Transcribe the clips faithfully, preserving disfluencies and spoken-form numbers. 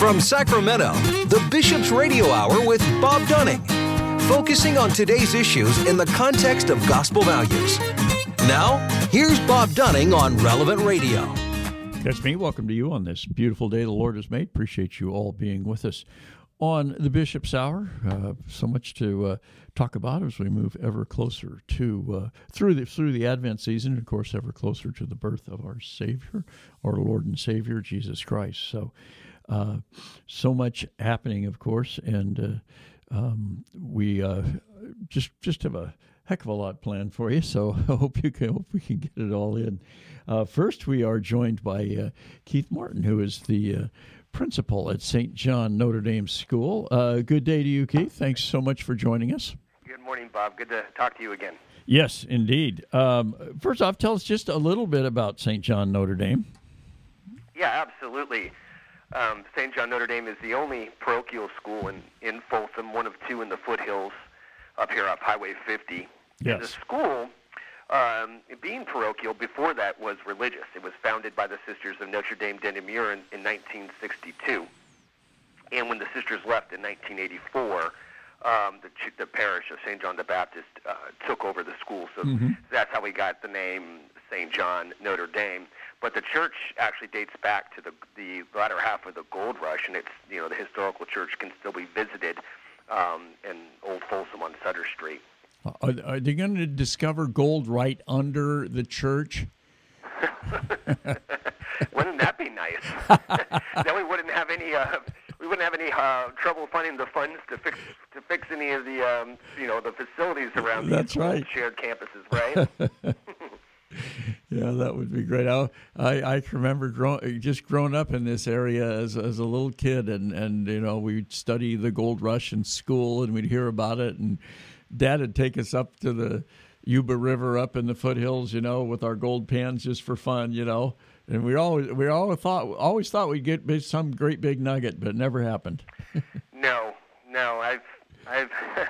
From Sacramento, the Bishop's Radio Hour with Bob Dunning, focusing on today's issues in the context of gospel values. Now, here's Bob Dunning on Relevant Radio. That's me. Welcome to you on this beautiful day the Lord has made. Appreciate you all being with us on the Bishop's Hour. Uh, so much to uh, talk about as we move ever closer to uh, through the through the Advent season, and of course, ever closer to the birth of our Savior, our Lord and Savior, Jesus Christ. So, uh, so much happening, of course, and uh, um, we uh, just just have a heck of a lot planned for you, so I hope you can hope we can get it all in. Uh, first, we are joined by uh, Keith Martin, who is the uh, principal at Saint John Notre Dame School. Uh, good day to you, Keith. Thanks so much for joining us. Good morning, Bob. Good to talk to you again. Yes, indeed. Um, first off, tell us just a little bit about Saint John Notre Dame. Yeah, absolutely. Um, Saint John Notre Dame is the only parochial school in, in Folsom, one of two in the foothills up here off Highway fifty. Yes. And the school, um, being parochial, before that was religious. It was founded by the Sisters of Notre Dame de Namur in, in nineteen sixty-two. And when the sisters left in nineteen eighty-four, um, the, the parish of Saint John the Baptist uh, took over the school. So Mm-hmm. that's how we got the name Saint John Notre Dame. But the church actually dates back to the the latter half of the Gold Rush, and it's, you know, the historical church can still be visited um, in Old Folsom on Sutter Street. Are, are they going to discover gold right under the church? Wouldn't that be nice? Then we wouldn't have any uh, we wouldn't have any uh, trouble finding the funds to fix to fix any of the um, you know the facilities around That's these right. shared campuses, right? Yeah, that would be great. I I, I can remember grow, just growing up in this area as as a little kid, and, and you know we'd study the Gold Rush in school, and we'd hear about it, and Dad would take us up to the Yuba River up in the foothills, you know, with our gold pans just for fun, you know. And we always we always thought always thought we'd get big, some great big nugget, but it never happened. no, no. I've I've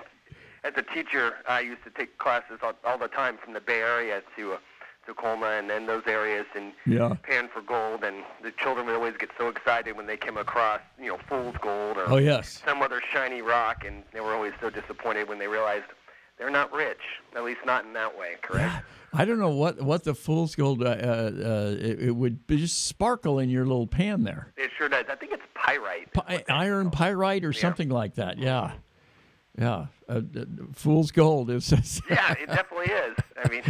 as a teacher, I used to take classes all, all the time from the Bay Area to uh, Tacoma and then those areas and Yeah. pan for gold, and the children would always get so excited when they came across, you know, fool's gold or Oh yes. some other shiny rock, and they were always so disappointed when they realized they're not rich, at least not in that way, correct? I don't know what, what the fool's gold, uh, uh, it, it would just sparkle in your little pan there. It sure does. I think it's pyrite. Pi- iron pyrite or Yeah. something like that, yeah. Yeah, uh, uh, fool's gold. Is Yeah, it definitely is. I mean,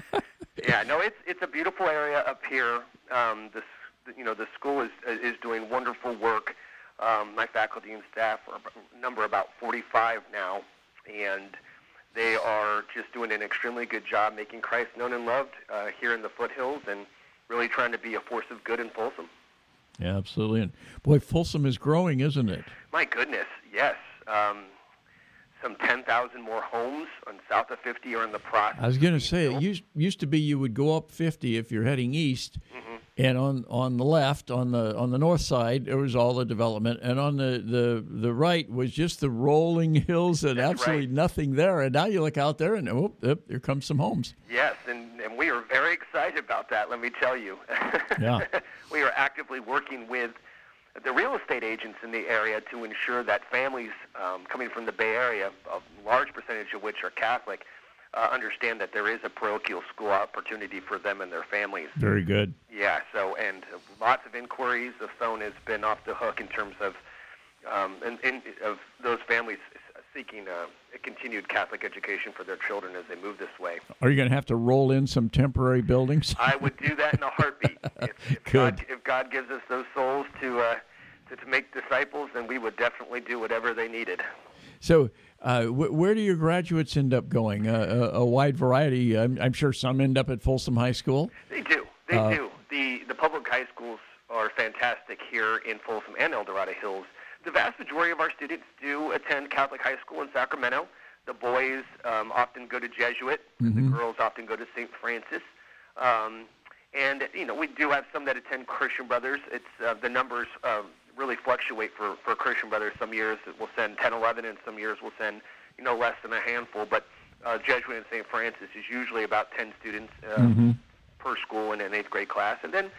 yeah, no, it's it's a beautiful area up here. Um, this, you know, the school is is doing wonderful work. Um, my faculty and staff are a number about forty-five now, and they are just doing an extremely good job making Christ known and loved uh, here in the foothills, and really trying to be a force of good in Folsom. Yeah, absolutely. And boy, Folsom is growing, isn't it? My goodness, yes. Um, some ten thousand more homes on south of fifty are in the process. I was going to of say, being it built. used, used to be you would go up fifty if you're heading east, Mhm. and on, on the left, on the on the north side, there was all the development, and on the, the, the right was just the rolling hills and That's absolutely right. nothing there. And now you look out there, and oh, oh, here comes some homes. Yes, and, and we are very excited about that, let me tell you. Yeah. We are actively working with the real estate agents in the area to ensure that families um, coming from the Bay Area, a large percentage of which are Catholic, uh, understand that there is a parochial school opportunity for them and their families. Very good. Yeah, so, and lots of inquiries. The phone has been off the hook in terms of um, and, and of those families seeking a, a continued Catholic education for their children as they move this way. Are you going to have to roll in some temporary buildings? I would do that in a heartbeat. If, if, Good. God, if God gives us those souls to, uh, to to make disciples, then we would definitely do whatever they needed. So, uh, wh- where do your graduates end up going? Uh, a, a wide variety. I'm, I'm sure some end up at Folsom High School. They do. They Uh, do. The the public high schools are fantastic here in Folsom and El Dorado Hills. The vast majority of our students do attend Catholic high school in Sacramento. The boys um, often go to Jesuit. Mhm. The girls often go to Saint Francis. Um, and, you know, we do have some that attend Christian Brothers. It's uh, the numbers um, really fluctuate for, for Christian Brothers. Some years we'll send ten, eleven, and some years we'll send, you know, less than a handful. But uh, Jesuit and Saint Francis is usually about ten students uh, Mhm. per school in an eighth grade class. And then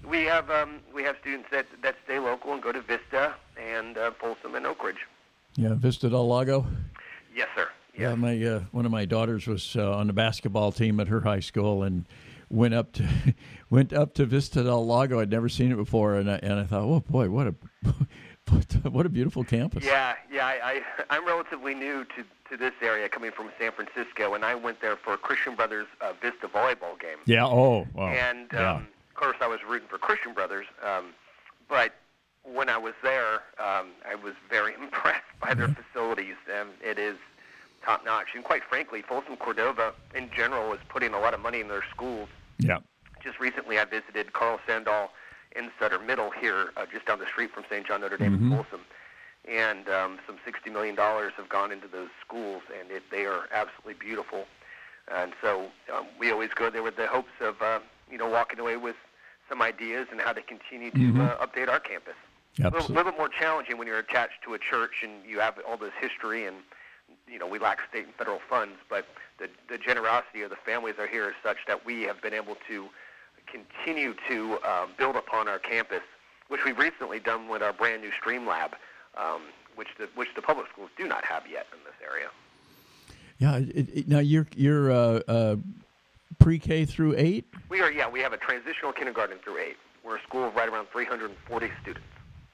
We have um, we have students that, that stay local and go to Vista and uh, Folsom and Oak Ridge. Yeah, Vista del Lago. Yes, sir. Yes. Yeah, my uh, one of my daughters was uh, on the basketball team at her high school and went up to went up to Vista del Lago. I'd never seen it before, and I, and I thought, oh boy, what a what a beautiful campus. Yeah, yeah. I, I I'm relatively new to, to this area, coming from San Francisco, and I went there for a Christian Brothers uh, Vista volleyball game. Yeah. Oh. Wow. And yeah. um, of course, I was rooting for Christian Brothers, um, but when I was there, um, I was very impressed by their Mm-hmm. facilities. Um, it is top notch, and quite frankly, Folsom Cordova in general is putting a lot of money in their schools. Yeah. Just recently, I visited Carl Sandahl in Sutter Middle here, uh, just down the street from Saint John Notre Dame Mm-hmm. in Folsom, and um, some sixty million dollars have gone into those schools, and it, they are absolutely beautiful. And so um, we always go there with the hopes of, uh, you know, walking away with some ideas and how to continue to Mm-hmm. uh, update our campus. A little, Absolutely. little bit more challenging when you're attached to a church and you have all this history, and you know we lack state and federal funds, but the, the generosity of the families are here is such that we have been able to continue to uh, build upon our campus, which we've recently done with our brand new Stream Lab, um, which the which the public schools do not have yet in this area. Yeah. It, it, now you're you're uh, uh, pre-K through eight. We are, yeah, we have a transitional kindergarten through eight. We're a school of right around three hundred forty students.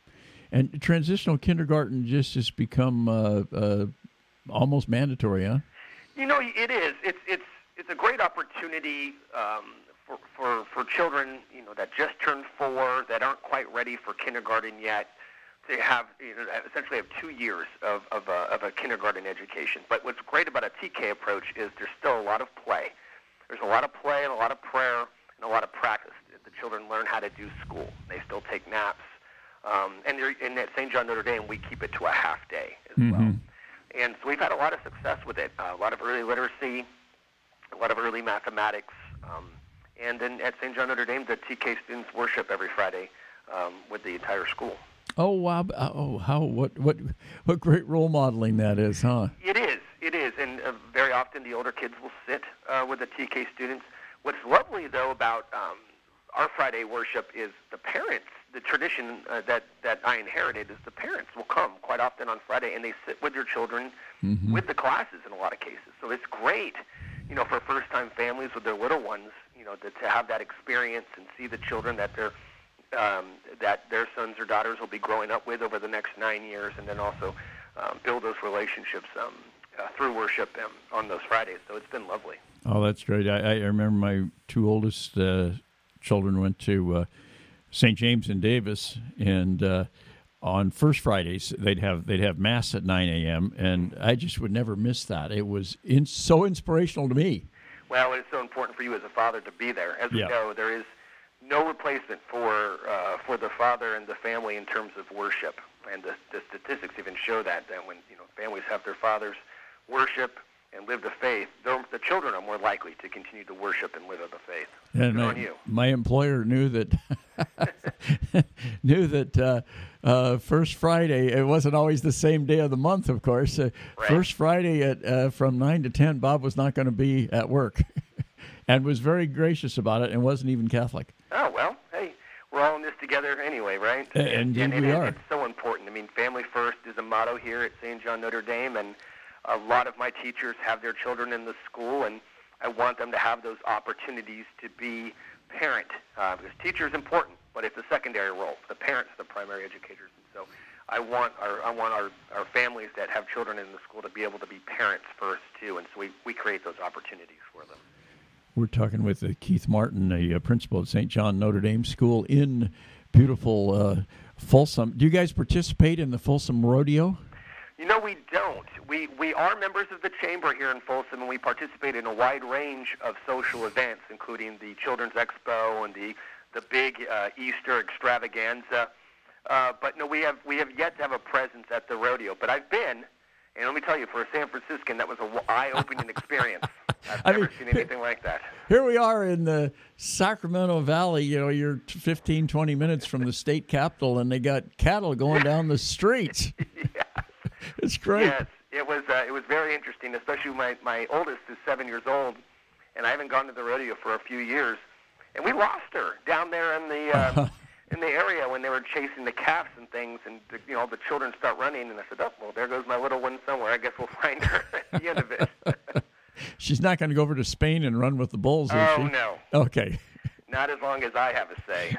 And transitional kindergarten just has become uh, uh, almost mandatory, huh? You know, it is. It's it's it's a great opportunity um, for, for for children, you know, that just turned four, that aren't quite ready for kindergarten yet, to have, you know, essentially have two years of of a, of a kindergarten education. But what's great about a T K approach is there's still a lot of play. There's a lot of play and a lot of prayer and a lot of practice. The children learn how to do school. They still take naps. Um, and, and at Saint John Notre Dame, we keep it to a half day as Mm-hmm. well. And so we've had a lot of success with it, uh, a lot of early literacy, a lot of early mathematics. Um, and then at Saint John Notre Dame, the T K students worship every Friday um, with the entire school. Oh wow! Oh, how what what what great role modeling that is, huh? It is. It is. And uh, very often the older kids will sit uh, with the T K students. What's lovely, though, about um, our Friday worship is the parents. The tradition uh, that, that I inherited is the parents will come quite often on Friday, and they sit with their children Mm-hmm. with the classes in a lot of cases. So it's great, you know, for first-time families with their little ones, you know, to, to have that experience and see the children that their um, that their sons or daughters will be growing up with over the next nine years, and then also um, build those relationships um, uh, through worship um, on those Fridays. So it's been lovely. Oh, that's great. I, I remember my two oldest uh, children went to uh, Saint James in Davis, and uh, on first Fridays they'd have they'd have mass at nine a.m. and I just would never miss that. It was in, so inspirational to me. Well, it's so important for you as a father to be there. As we Yeah. know, there is no replacement for uh, for the father and the family in terms of worship, and the, the statistics even show that that when you know families have their fathers worship and live the faith, the children are more likely to continue to worship and live of the faith. And Good I, on you. my employer knew that knew that uh, uh, first Friday, it wasn't always the same day of the month, of course. Uh, Right. First Friday at uh, from nine to ten, Bob was not going to be at work, and was very gracious about it, and wasn't even Catholic. Oh, well, hey, we're all in this together anyway, right? Uh, indeed and, and we it- are. It's so important. I mean, family first is a motto here at Saint John Notre Dame, and a lot of my teachers have their children in the school, and I want them to have those opportunities to be parent, uh, because teacher is important, but it's a secondary role. The parents are the primary educators, and so I want our I want our, our families that have children in the school to be able to be parents first too, and so we, we create those opportunities for them. We're talking with uh, Keith Martin, a uh, principal at Saint John Notre Dame School in beautiful uh, Folsom. Do you guys participate in the Folsom Rodeo? You know, we don't. We we are members of the Chamber here in Folsom, and we participate in a wide range of social events, including the Children's Expo and the the big uh, Easter extravaganza. Uh, but no, we have we have yet to have a presence at the rodeo. But I've been, and let me tell you, for a San Franciscan, that was an eye-opening experience. I've I never mean, seen anything like that. Here we are in the Sacramento Valley. You know, you're fifteen, twenty minutes from the state capitol, and they got cattle going down the streets. Yeah. It's great. Yes, it was uh, it was very interesting, especially my, my oldest is seven years old, and I haven't gone to the rodeo for a few years. and we lost her down there in the um, in the area when they were chasing the calves and things, and the, you know the children start running, and I said, oh, well, there goes my little one somewhere. I guess we'll find her at the end of it. She's not going to go over to Spain and run with the bulls, is oh, she? no. Okay. Not as long as I have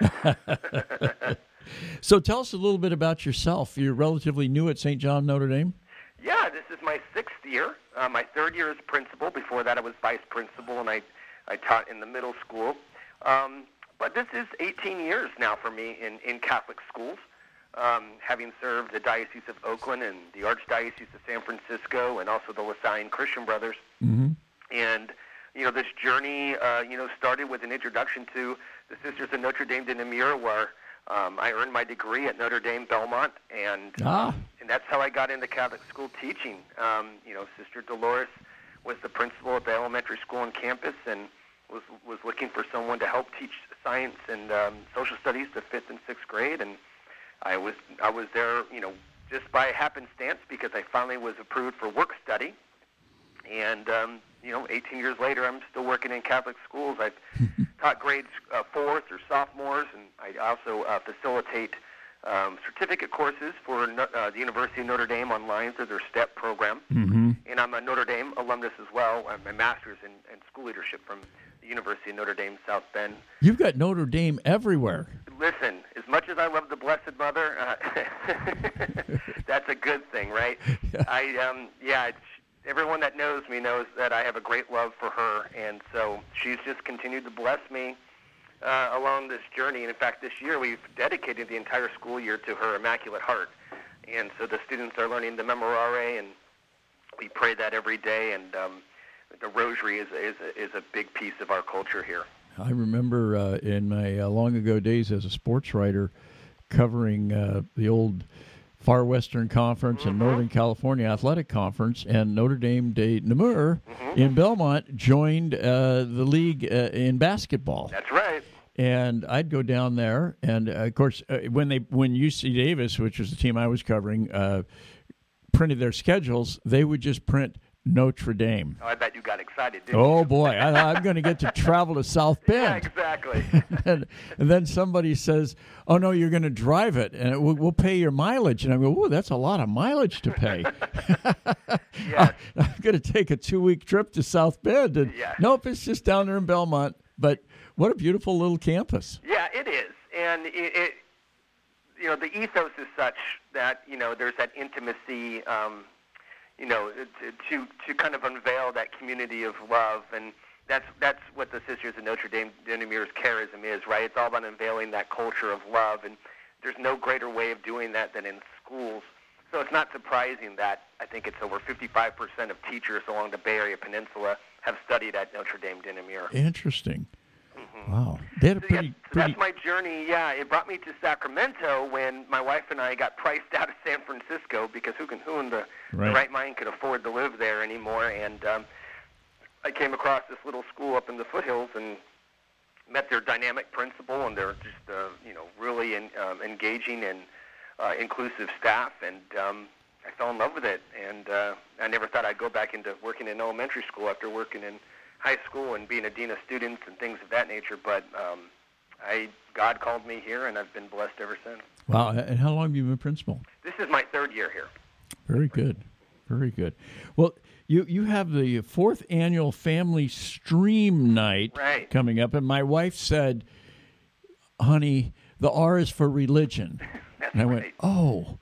a say. So tell us a little bit about yourself. You're relatively new at Saint John Notre Dame? Yeah, this is my sixth year. Uh, my third year as principal. Before that, I was vice principal, and I, I taught in the middle school. Um, but this is eighteen years now for me in, in Catholic schools, um, having served the Diocese of Oakland and the Archdiocese of San Francisco and also the LaSalle Christian Brothers. Mm-hmm. And, you know, this journey, uh, you know, started with an introduction to the Sisters of Notre Dame de Namur, where um, I earned my degree at Notre Dame Belmont, and ah. and that's how I got into Catholic school teaching. Um, you know, Sister Dolores was the principal at the elementary school on campus, and was was looking for someone to help teach science and um, social studies to fifth and sixth grade, and I was I was there, you know, just by happenstance because I finally was approved for work study, and um, you know, eighteen years later, I'm still working in Catholic schools. I've taught grades uh, fourth or sophomores, and I also uh, facilitate um, certificate courses for uh, the University of Notre Dame online through their STEP program. Mm-hmm. And I'm a Notre Dame alumnus as well. I'm a master's in, in school leadership from the University of Notre Dame, South Bend. You've got Notre Dame everywhere. Listen, as much as I love the Blessed Mother, uh, that's a good thing, right? Yeah. I um, yeah. It's, everyone that knows me knows that I have a great love for her, and so she's just continued to bless me uh, along this journey. And in fact, this year we've dedicated the entire school year to her Immaculate Heart, and so the students are learning the Memorare, and we pray that every day. And um, the Rosary is is is a big piece of our culture here. I remember uh, in my uh, long ago days as a sports writer, covering uh, the old Far Western Conference Mm-hmm. and Northern California Athletic Conference, and Notre Dame de Namur Mm-hmm. in Belmont joined uh, the league uh, in basketball. That's right. And I'd go down there, and uh, of course, uh, when they when U C Davis, which was the team I was covering, uh, printed their schedules, they would just print Notre Dame. Oh, I bet you got excited, didn't Oh you? boy, I, I'm going to get to travel to South Yeah, Bend. exactly. and, and then somebody says, "Oh no, you're going to drive it, and it, we'll, we'll pay your mileage." And I go, "Oh, that's a lot of mileage to pay." Yes. I'm going to take a two-week trip to South Bend, and Yes. nope, it's just down there in Belmont. But what a beautiful little campus! Yeah, it is, and it, it, you know, the ethos is such that you know there's that intimacy, um, you know, to to kind of unveil that community of love, and that's that's what the Sisters of Notre Dame de Namur's charism is, right? It's all about unveiling that culture of love, and there's no greater way of doing that than in schools. So it's not surprising that I think it's over fifty-five percent of teachers along the Bay Area Peninsula have studied at Notre Dame de Namur. Interesting. Mm-hmm. Wow, they had a So, pretty, yeah, so pretty. that's my journey. Yeah, it brought me to Sacramento when my wife and I got priced out of San Francisco because who can who in the Right. the right mind could afford to live there anymore? And um, I came across this little school up in the foothills and met their dynamic principal, and they're just uh, you know really in, um, engaging and uh, inclusive staff, and um, I fell in love with it. And uh, I never thought I'd go back into working in elementary school after working in high school and being a dean of students and things of that nature. But um, I God called me here, and I've been blessed ever since. Wow, and how long have you been principal? This is my third year here. Very good. Very good. Well, you, you have the fourth annual Family Stream Night Right. coming up, and my wife said, honey, the R is for religion. That's And I went, right. oh.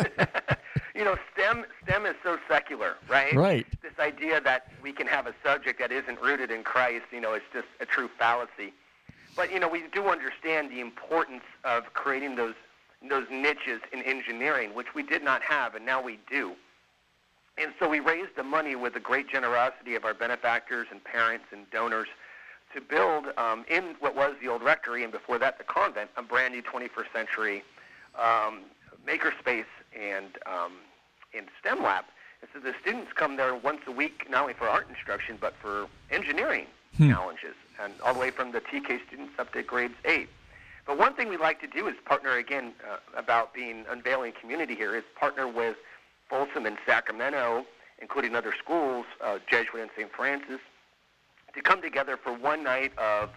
You know, STEM STEM is so secular, right? Right. This idea that we can have a subject that isn't rooted in Christ, you know, it's just a true fallacy. But, you know, we do understand the importance of creating those those niches in engineering, which we did not have, and now we do. And so we raised the money with the great generosity of our benefactors and parents and donors to build um, in what was the old rectory, and before that the convent, a brand new twenty-first century um, makerspace and um, and STEM lab. And so the students come there once a week, not only for art instruction, but for engineering Hmm. challenges, and all the way from the T K students up to grades eight. But one thing we like to do is partner, again, uh, about being unveiling community here, is partner with Folsom and Sacramento, including other schools, uh, Jesuit and Saint Francis, to come together for one night of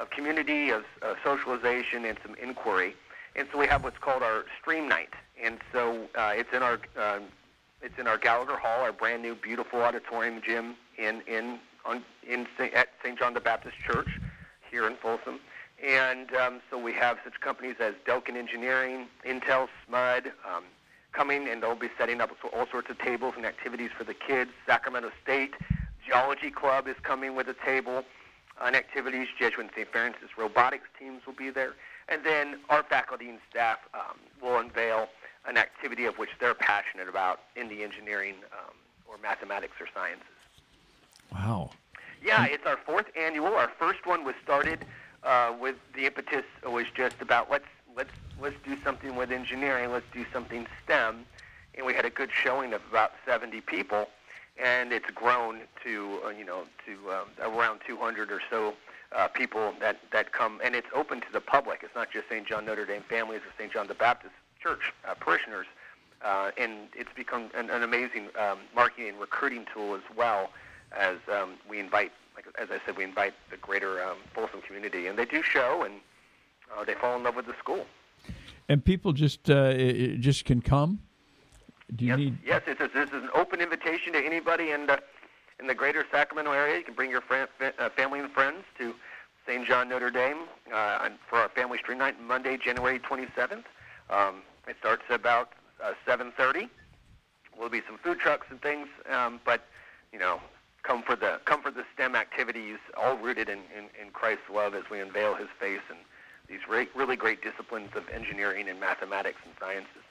of community, of uh, socialization, and some inquiry. And so we have what's called our Stream Night. And so uh, it's in our uh, it's in our Gallagher Hall, our brand new beautiful auditorium gym in in on in Saint at Saint John the Baptist Church here in Folsom. And um, so we have such companies as Delkin Engineering, Intel, S M U D, um, coming, and they'll be setting up all sorts of tables and activities for the kids. Sacramento State Geology Club is coming with a table and activities. Jesuit and Saint Francis robotics teams will be there. And then our faculty and staff um, will unveil an activity of which they're passionate about in the engineering um, or mathematics or sciences. Wow. Yeah, it's our fourth annual. Our first one was started uh, with the impetus was just about let's let's let's do something with engineering. Let's do something STEM, and we had a good showing of about seventy people, and it's grown to uh, you know to um, around two hundred or so uh, people that that come, and it's open to the public. It's not just Saint John Notre Dame families or Saint John the Baptist Church uh, parishioners, uh, and it's become an, an amazing um, marketing and recruiting tool as well. As um, we invite, like as I said, we invite the greater um, Folsom community, and they do show, and uh, they fall in love with the school. And people just uh, just can come. Do you yes, need? Yes, it's a, this is an open invitation to anybody in the in the greater Sacramento area. You can bring your friend, uh, family and friends to Saint John Notre Dame uh, for our Family Stream Night Monday, January twenty-seventh. Um, it starts about uh, seven thirty. There'll be some food trucks and things, um, but you know. Come for the come for the STEM activities, all rooted in, in, in Christ's love as we unveil His face and these re- really great disciplines of engineering and mathematics and sciences.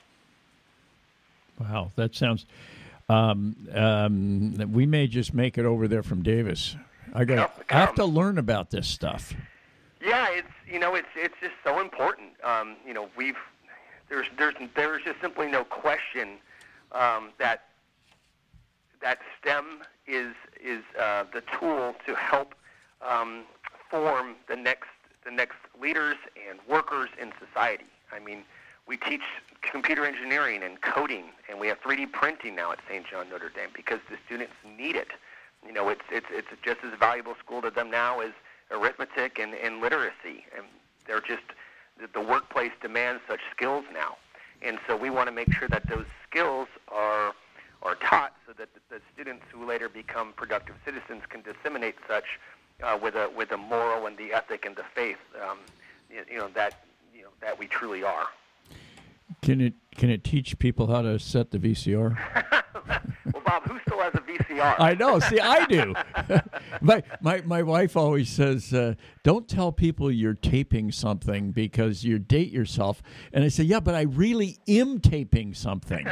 Wow, that sounds. Um, um, we may just make it over there from Davis. I got. I have to learn about this stuff. Yeah, it's you know it's it's just so important. Um, you know we've there's there's there's just simply no question um, that that STEM is is uh, the tool to help um, form the next the next leaders and workers in society. I mean, we teach computer engineering and coding, and we have three D printing now at Saint John Notre Dame because the students need it. You know, it's it's it's just as valuable school to them now as arithmetic and, and literacy, and they're just the workplace demands such skills now, and so we want to make sure that those skills are. are taught so that the, the students who later become productive citizens can disseminate such uh, with a with a moral and the ethic and the faith, um, you, you know that you know that we truly are. Can it can it teach people how to set the V C R? Well, Bob, who still has a V C R? I know. See, I do. my my my wife always says, uh, "Don't tell people you're taping something because you date yourself." And I say, "Yeah, but I really am taping something."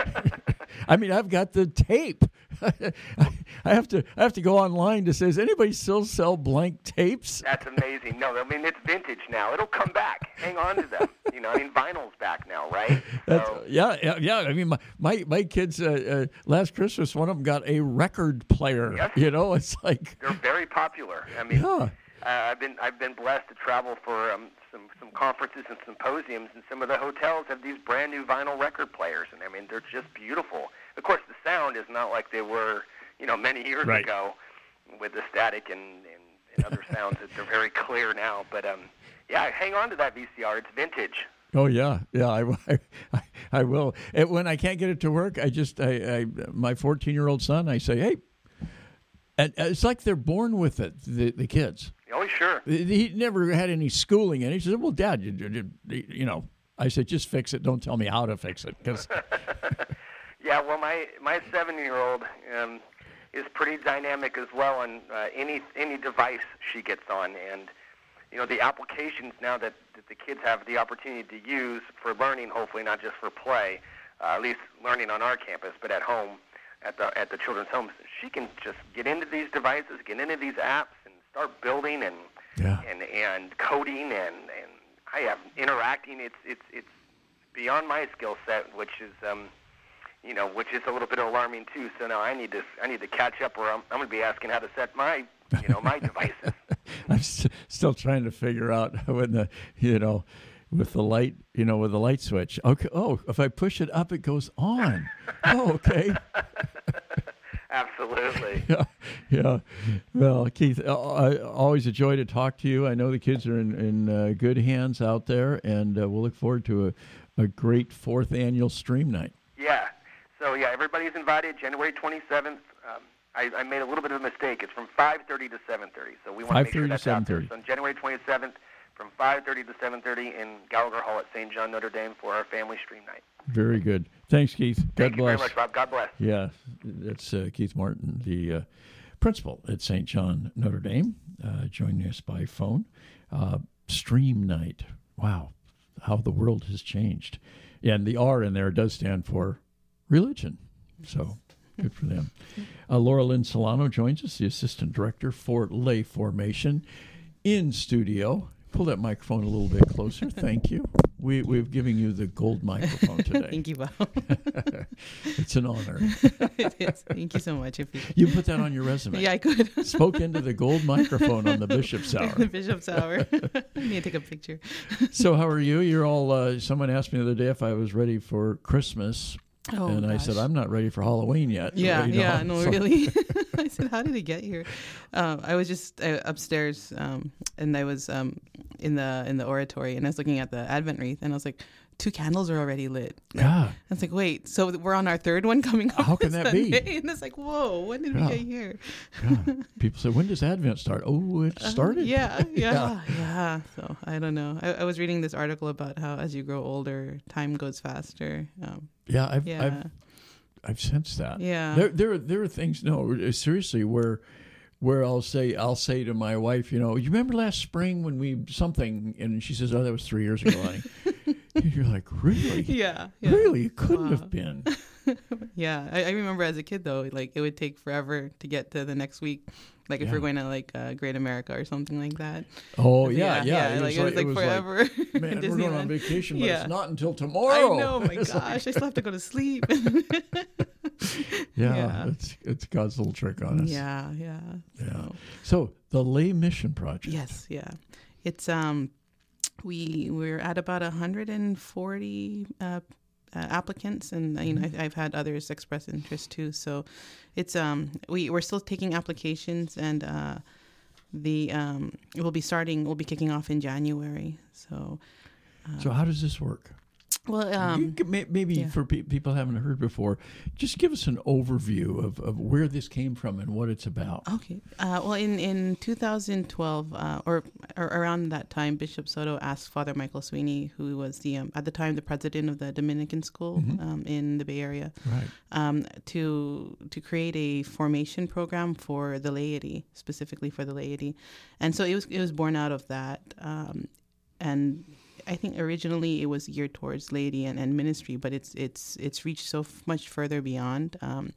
I mean, I've got the tape. I have to I have to go online to say, does anybody still sell blank tapes? That's amazing. No, I mean, it's vintage now. It'll come back. Hang on to them. You know, I mean, vinyl's back now, right? That's, so. yeah, yeah, yeah. I mean, my my, my kids, uh, uh, last Christmas, one of them got a record player. Yes. You know, it's like... They're very popular. I mean, yeah. uh, I've been I've been blessed to travel for um, some, some conferences and symposiums, and some of the hotels have these brand new vinyl record players, and I mean, they're just beautiful. Of course, the sound is not like they were, you know, many years right. ago with the static and, and, and other sounds. They're very clear now. But, um, yeah, hang on to that V C R. It's vintage. Oh, yeah. Yeah, I, I, I will. And when I can't get it to work, I just, I, I my fourteen-year-old son, I say, hey, and it's like they're born with it, the, the kids. Oh, sure. He never had any schooling, and he said, well, Dad, you, you, you know, I said, just fix it. Don't tell me how to fix it. Cause yeah, well, my, my seven-year-old um, is pretty dynamic as well on uh, any any device she gets on. And, you know, the applications now that, that the kids have the opportunity to use for learning, hopefully not just for play, uh, at least learning on our campus, but at home, at the at the children's homes, she can just get into these devices, get into these apps, and start building and yeah. and, and coding and, and I have interacting. It's it's it's beyond my skill set, which is um, you know, which is a little bit alarming too. So now I need to I need to catch up, or I'm, I'm going to be asking how to set my you know my devices. I'm st- still trying to figure out when the you know with the light you know with the light switch. Okay, oh, if I push it up, it goes on. Oh, okay. Absolutely. Yeah, yeah. Well, Keith, I, always a joy to talk to you. I know the kids are in, in uh, good hands out there, and uh, we'll look forward to a, a great fourth annual Stream Night. Yeah. So, yeah, everybody's invited, January twenty-seventh. Um, I, I made a little bit of a mistake. It's from five thirty to seven thirty. So we want to make sure that's out there. So on January twenty-seventh, from five thirty to seven thirty in Gallagher Hall at Saint John, Notre Dame for our family Stream Night. Very good. Thanks, Keith. God Thank you bless. very much, Bob. God bless. Yeah, that's uh, Keith Martin, the uh, principal at Saint John, Notre Dame, uh, joining us by phone. Uh, Stream Night. Wow, how the world has changed. Yeah, and the R in there does stand for religion. So good for them. Uh, Laura Lynn Solano joins us, the assistant director for lay formation, in studio. Pull that microphone a little bit closer. Thank you. We, we've given you the gold microphone today. Thank you, Bob. It's an honor. It is. Thank you so much. You put that on your resume. Yeah, I could. Spoke into the gold microphone on the Bishop's Hour. The Bishop's Hour. I need to take a picture. So how are you? You're all, uh, someone asked me the other day if I was ready for Christmas. Oh, and gosh. I said, I'm not ready for Halloween yet. Yeah, You know? yeah, no, So- really. I said, how did it get here? Um, I was just uh, upstairs, um, and I was um, in the in the oratory, and I was looking at the Advent wreath, and I was like, two candles are already lit. Yeah. I was like, wait, so we're on our third one coming up. How can that be? Sunday? And it's like, whoa, when did Yeah. we get here? Yeah. People say, when does Advent start? Oh, it started. Uh, yeah, yeah, Yeah. yeah, So I don't know. I, I was reading this article about how as you grow older, time goes faster. Um, Yeah, I've, yeah. I've I've sensed that. Yeah. There there are, there are things, no, seriously, where where I'll say I'll say to my wife, you know, you remember last spring when we something, and she says, oh, that was three years ago, honey. And you're like, really? yeah, yeah. Really? It couldn't Wow. have been. Yeah, I, I remember as a kid though, like it would take forever to get to the next week. Like if Yeah. we're going to like uh, Great America or something like that. Oh, yeah, yeah. yeah. Like it was like forever. man, we're going on Disneyland. vacation, but Yeah. it's not until I tomorrow. know, my It's gosh, like- I still have to go to sleep. yeah, Yeah. It's, it's God's little trick on us. yeah, yeah. Yeah. So. So the Lay Mission Project. Yes, yeah. It's um, we we're at about one hundred forty uh, uh, applicants, and you know I, I've had others express interest too. So it's um, we we're still taking applications, and uh, the um, we'll be starting. We'll be kicking off in January. So So how does this work? well, You um, could may- maybe yeah. for pe- people who haven't heard before, just give us an overview of, of where this came from and what it's about. okay. Uh, well, in in two thousand twelve, uh, or, or around that time, Bishop Soto asked Father Michael Sweeney, who was the um, at the time the president of the Dominican school Mhm. um, in the Bay Area, Right. um, to to create a formation program for the laity, specifically for the laity, and so it was it was born out of that, um, and I think originally it was geared towards laity and, and ministry, but it's it's it's reached so f- much further beyond. Um,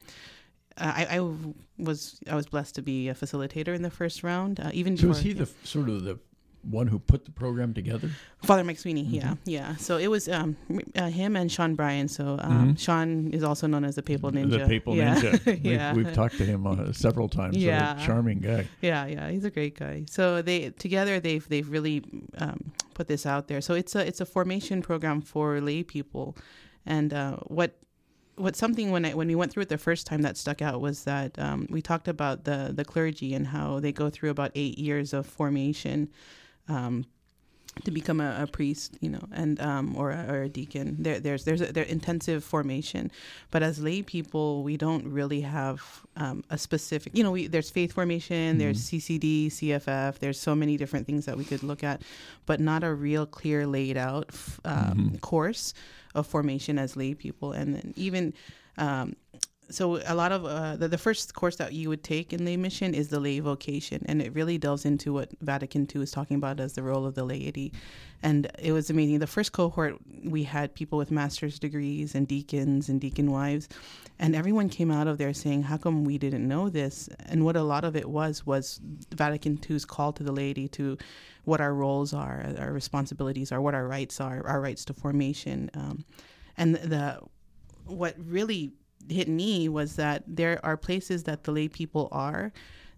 I, I was I was blessed to be a facilitator in the first round, uh, even So before is he the sort of the one who put the program together? Father Mike Sweeney. Yeah, yeah. So it was um, uh, him and Sean Bryan. So um, Mhm. Sean is also known as the Papal Ninja. The Papal yeah. Ninja. We've, yeah, we've talked to him uh, several times. Yeah. What a charming guy. yeah, yeah. He's a great guy. So they together they've they've really um, put this out there. So it's a it's a formation program for lay people, and uh, what. What something when I when we went through it the first time that stuck out was that um, we talked about the the clergy and how they go through about eight years of formation um, to become a, a priest, you know, and um, or a, or a deacon. There, there's there's a, there intensive formation, but as lay people, we don't really have um, a specific. You know, we there's faith formation, there's C C D, C F F. There's so many different things that we could look at, but not a real clear laid out f- um, Mhm. course of formation as lay people, and then even. Um, So a lot of uh, the, the first course that you would take in lay mission is the lay vocation, and it really delves into what Vatican Two is talking about as the role of the laity. And it was amazing. The first cohort, we had people with master's degrees and deacons and deacon wives, and everyone came out of there saying, how come we didn't know this? And what a lot of it was, was Vatican Two's call to the laity to what our roles are, our responsibilities are, what our rights are, our rights to formation. Um, and the what really hit me was that there are places that the lay people are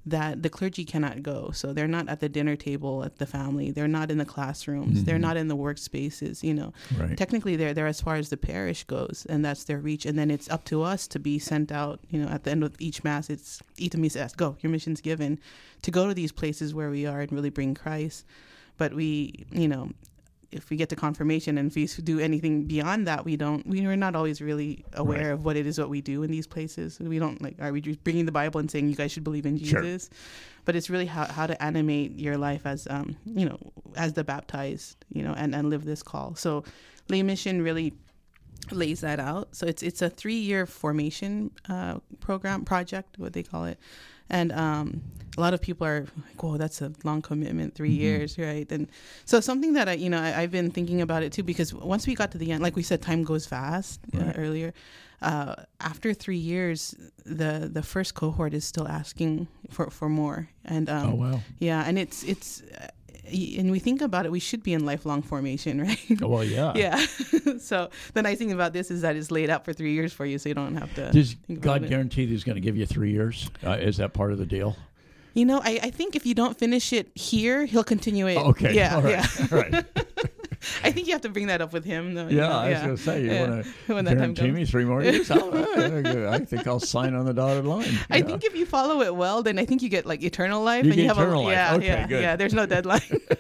that the clergy cannot go. So they're not at the dinner table at the family. They're not in the classrooms. Mm-hmm. They're not in the workspaces, you know. Right. Technically, they're there as far as the parish goes, and that's their reach. And then it's up to us to be sent out, you know, at the end of each Mass, it's ita missa, go, your mission's given, to go to these places where we are and really bring Christ. But we, you know, if we get to confirmation and if we do anything beyond that, we don't, we are not always really aware right. of what it is what we do in these places. We don't like, are we just bringing the Bible and saying you guys should believe in Jesus? Sure. But it's really how, how to animate your life as, um, you know, as the baptized, you know, and, and live this call. So Lay Mission really lays that out. So it's, it's a three year formation uh, program project, what they call it. And um, a lot of people are like, "Whoa, that's a long commitment, three mm-hmm. years, right?" And so something that I, you know, I, I've been thinking about it too, because once we got to the end, like we said, time goes fast right. uh, earlier. Uh, after three years, the the first cohort is still asking for, for more. And um, oh wow, yeah, and it's it's. Uh, and we think about it, we should be in lifelong formation, right? Oh, well, yeah. Yeah. So the nice thing about this is that it's laid out for three years for you, so you don't have to. Does think God about guarantee that He's going to give you three years? Uh, is that part of the deal? You know, I, I think if you don't finish it here, He'll continue it. Oh, okay. Yeah. All right. Yeah. All right. I think you have to bring that up with Him, though. Yeah, you know? I was yeah. going to say, you yeah. want to when that time guarantee comes. me three more years? Oh, I think I'll sign on the dotted line. Yeah. I think if you follow it well, then I think you get like eternal life. You and get you have eternal a, life. Yeah, Okay, yeah, good. yeah. There's no deadline.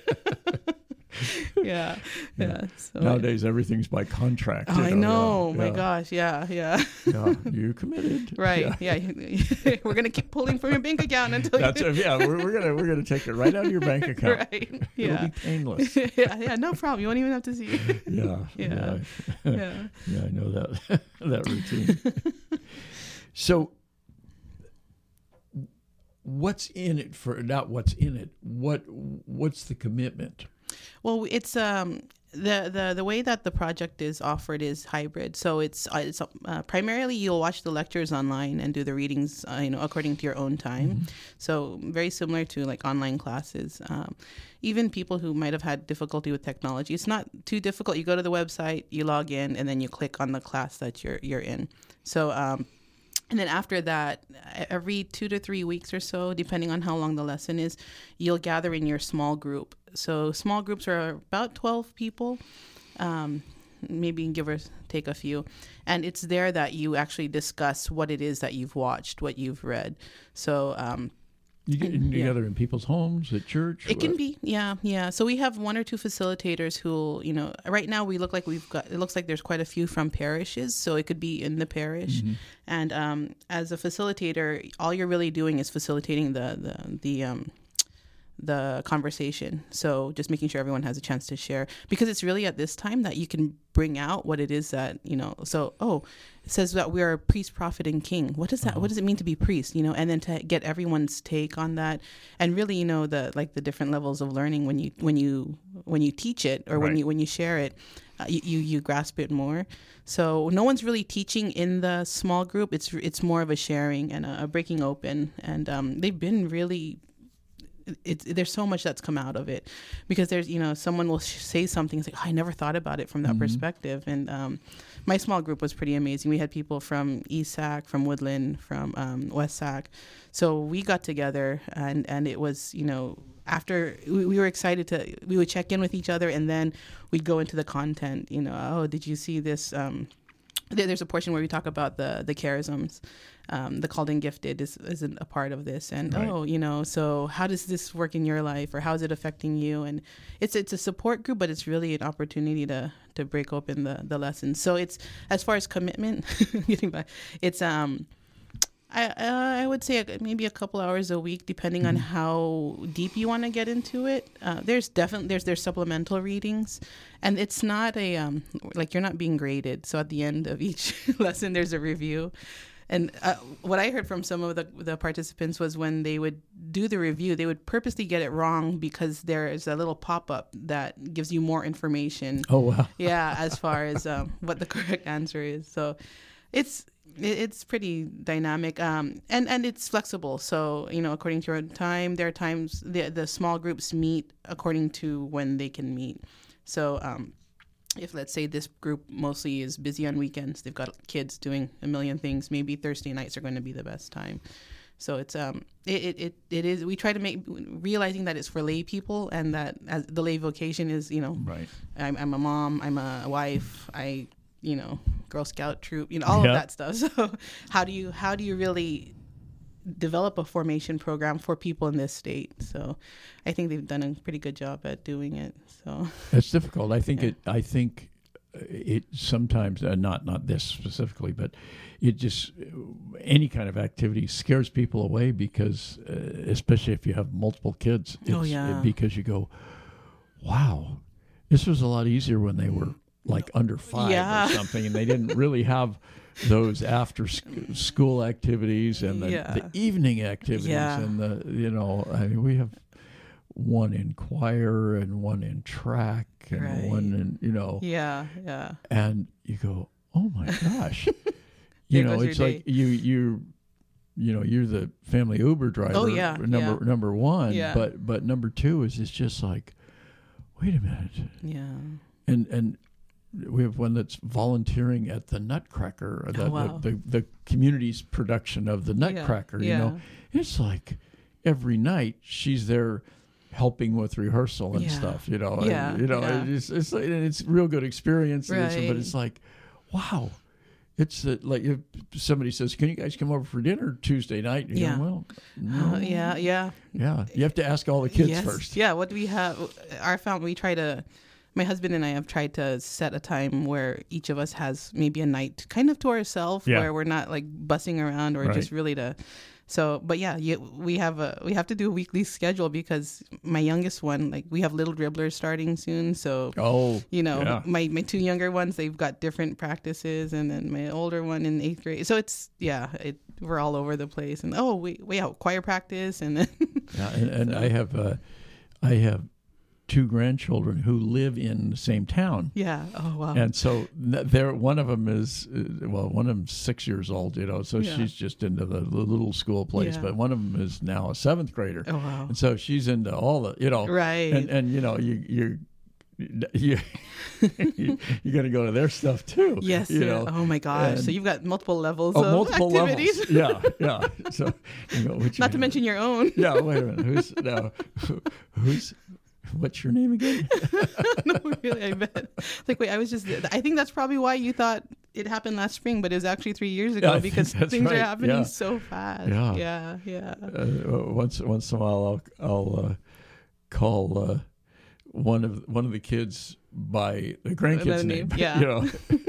yeah, yeah. So nowadays, everything's by contract. Oh, I know. know. Yeah, my yeah. gosh. Yeah, yeah. Yeah, you committed. Right. Yeah. yeah. We're gonna keep pulling from your bank account until. That's you... a, yeah. We're, we're gonna we're gonna take it right out of your bank account. Right. Yeah. It'll be painless. yeah. Yeah. No problem. You won't even have to see. Yeah. Yeah. Yeah. Yeah. Yeah. I know that that routine. So, what's in it for? Not what's in it. What what's the commitment? Well, it's um the, the the way that the project is offered is hybrid. So it's uh, it's uh, primarily you'll watch the lectures online and do the readings, uh, you know, according to your own time. Mm-hmm. So very similar to like online classes. Um, even people who might have had difficulty with technology, it's not too difficult. You go to the website, you log in, and then you click on the class that you're you're in. So. Um, And then after that, every two to three weeks or so, depending on how long the lesson is, you'll gather in your small group. So small groups are about twelve people, um, maybe give or take a few. And it's there that you actually discuss what it is that you've watched, what you've read. So um, you get and, together yeah. in people's homes, at church? It can be, yeah, yeah. So we have one or two facilitators who, you know, right now we look like we've got, it looks like there's quite a few from parishes. So it could be in the parish. Mm-hmm. And um, as a facilitator, all you're really doing is facilitating the, the, the, um, the conversation. So just making sure everyone has a chance to share, because it's really at this time that you can bring out what it is that, you know, so, oh, it says that we are a priest, prophet, and king. What does that, uh-huh. what does it mean to be priest, you know, and then to get everyone's take on that, and really, you know, the, like the different levels of learning when you, when you, when you teach it, or right. when you, when you share it, uh, you, you, you grasp it more. So no one's really teaching in the small group. It's, it's more of a sharing and a, a breaking open. And um, they've been really, It's, there's so much that's come out of it, because there's, you know, someone will sh- say something, it's like, oh, I never thought about it from that mm-hmm. perspective. And um, my small group was pretty amazing. We had people from East Sac, from Woodland, from um, West Sac. So we got together, and, and it was, you know, after we, we were excited to, we would check in with each other, and then we'd go into the content, you know, oh, did you see this? Um, there's a portion where we talk about the, the charisms. Um, the called and gifted is, isn't a part of this. And, right. oh, you know, so how does this work in your life, or how is it affecting you? And it's it's a support group, but it's really an opportunity to, to break open the, the lessons. So it's, as far as commitment, getting back, it's, um, I, uh, I would say maybe a couple hours a week, depending mm-hmm. on how deep you want to get into it. Uh, there's definitely, there's, there's supplemental readings, and it's not a, um, like you're not being graded. So at the end of each lesson, there's a review. And uh, what I heard from some of the, the participants was when they would do the review, they would purposely get it wrong, because there's a little pop-up that gives you more information. Oh, wow. Yeah, as far as um, what the correct answer is. So it's it, it's pretty dynamic, um, and, and it's flexible. So, you know, according to your own time, there are times the, the small groups meet according to when they can meet. So um if, let's say, this group mostly is busy on weekends, they've got kids doing a million things, maybe Thursday nights are going to be the best time. So it's um it, it, it, it is we try to make realizing that it's for lay people, and that as the lay vocation is, you know, right. I'm, I'm a mom, I'm a wife, I you know Girl Scout troop, you know, all yeah. of that stuff. So how do you how do you really develop a formation program for people in this state? So I think they've done a pretty good job at doing it. So it's difficult. I think yeah. it. I think it sometimes uh, not not this specifically, but it just any kind of activity scares people away because, uh, especially if you have multiple kids. It's, oh yeah. Because you go, wow, this was a lot easier when they were like under five yeah. or something, and they didn't really have those after sc- school activities and the, yeah. the evening activities yeah. and the you know I mean we have one in choir and one in track and right. one in you know yeah yeah and you go, oh my gosh. You know, it's like you you you know you're the family Uber driver. Oh yeah, number yeah. number one. Yeah. But but number two is it's just like, wait a minute. Yeah. And and we have one that's volunteering at the Nutcracker, the oh, wow. the, the, the community's production of the Nutcracker. Yeah. You yeah. know, it's like every night she's there helping with rehearsal and yeah. stuff. You know, yeah. and, you know, yeah. it's it's like, it's a real good experience. Right. It's, but it's like, wow. It's uh, like if somebody says, "Can you guys come over for dinner Tuesday night?" You yeah. go, well, no. Uh, yeah. Yeah. Yeah. You have to ask all the kids yes. first. Yeah. What do we have? Our family, we try to, my husband and I have tried to set a time where each of us has maybe a night kind of to ourselves Yeah. where we're not like bussing around or Right. just really to, so, but yeah, you, we have a, we have to do a weekly schedule because my youngest one, like we have Little Dribblers starting soon. So, Oh, you know, yeah. my, my two younger ones, they've got different practices, and then my older one in eighth grade. So it's, yeah, it, we're all over the place. And oh, we, we have choir practice. And then, Yeah, and, and So- I have uh, I have two grandchildren who live in the same town. yeah. Oh, wow. And so there, one of them is uh, well, one of them's six years old, you know, so Yeah. she's just into the, the little school place. Yeah. But one of them is now a seventh grader, Oh, wow. and so she's into all the, you know, Right. And and you know, you you you you- you're gonna go to their stuff too. Yes. you sir. know. Oh my gosh. And- so you've got multiple levels Oh, of multiple activities. levels. Yeah, yeah. So, you know, which Not to mention your own. yeah. Wait a minute. Who's now? Who, who's? What's your name again? No, really, I bet. Like, wait, I was just, I think that's probably why you thought it happened last spring, but it was actually three years ago Yeah, I because think that's things right. are happening Yeah. so fast. Yeah. Yeah. Yeah. Uh, once once in a while, I'll I'll uh, call uh, one of one of the kids by the grandkid's Another name. name, yeah. You know.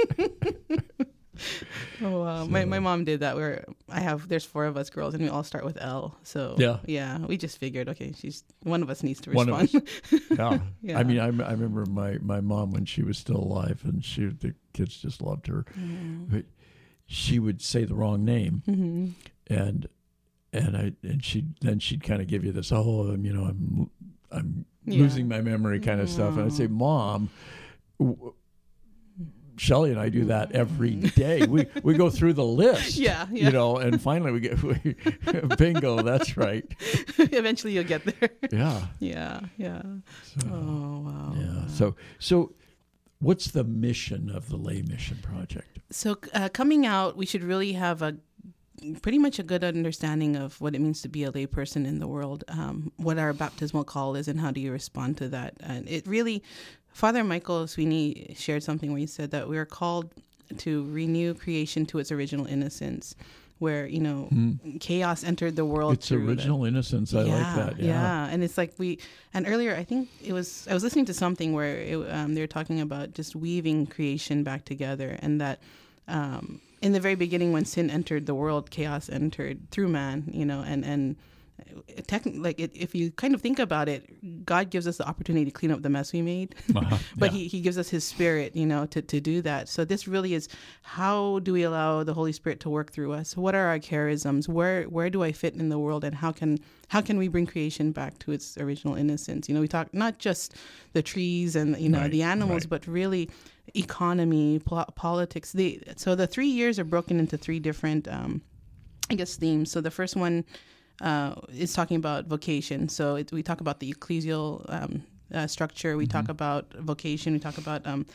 Oh, wow. So- My, my mom did that where I have, there's four of us girls and we all start with L. So, Yeah. yeah, we just figured, okay, she's, one of us needs to One of respond. Yeah. Yeah. I mean, I, I remember my, my mom when she was still alive, and she the kids just loved her. Mm-hmm. But she would say the wrong name, Mhm. and and I and she then she'd kind of give you this, oh, I'm, you know, I'm I'm Yeah. losing my memory kind of stuff, and I'd say, Mom. W- Shelley and I do that every day. We we go through the list, Yeah, yeah. you know, and finally we get we, bingo. That's right. Eventually you'll get there. Yeah. Yeah. Yeah. So, Oh, wow. yeah. So so, what's the mission of the Lay Mission Project? So uh, coming out, we should really have a pretty much a good understanding of what it means to be a layperson in the world, um, what our baptismal call is, and how do you respond to that. And it really, Father Michael Sweeney shared something where he said that we are called to renew creation to its original innocence, where, you know, mm. chaos entered the world. Its original that. innocence. I yeah, like that. Yeah. yeah. And it's like we, and earlier, I think it was, I was listening to something where it, um, they were talking about just weaving creation back together, and that, um, in the very beginning, when sin entered the world, chaos entered through man, you know, and, and technically, like it, if you kind of think about it, God gives us the opportunity to clean up the mess we made, uh-huh. but yeah. he, he gives us his spirit, you know, to, to do that. So this really is, how do we allow the Holy Spirit to work through us? What are our charisms? Where, where do I fit in the world? And how can, how can we bring creation back to its original innocence? You know, we talk not just the trees and, you know, right. the animals, right. but really economy, po- politics. The, so the three years are broken into three different, um, I guess, themes. So the first one uh, is talking about vocation. So it, we talk about the ecclesial um, uh, structure. We mm-hmm. talk about vocation. We talk about um,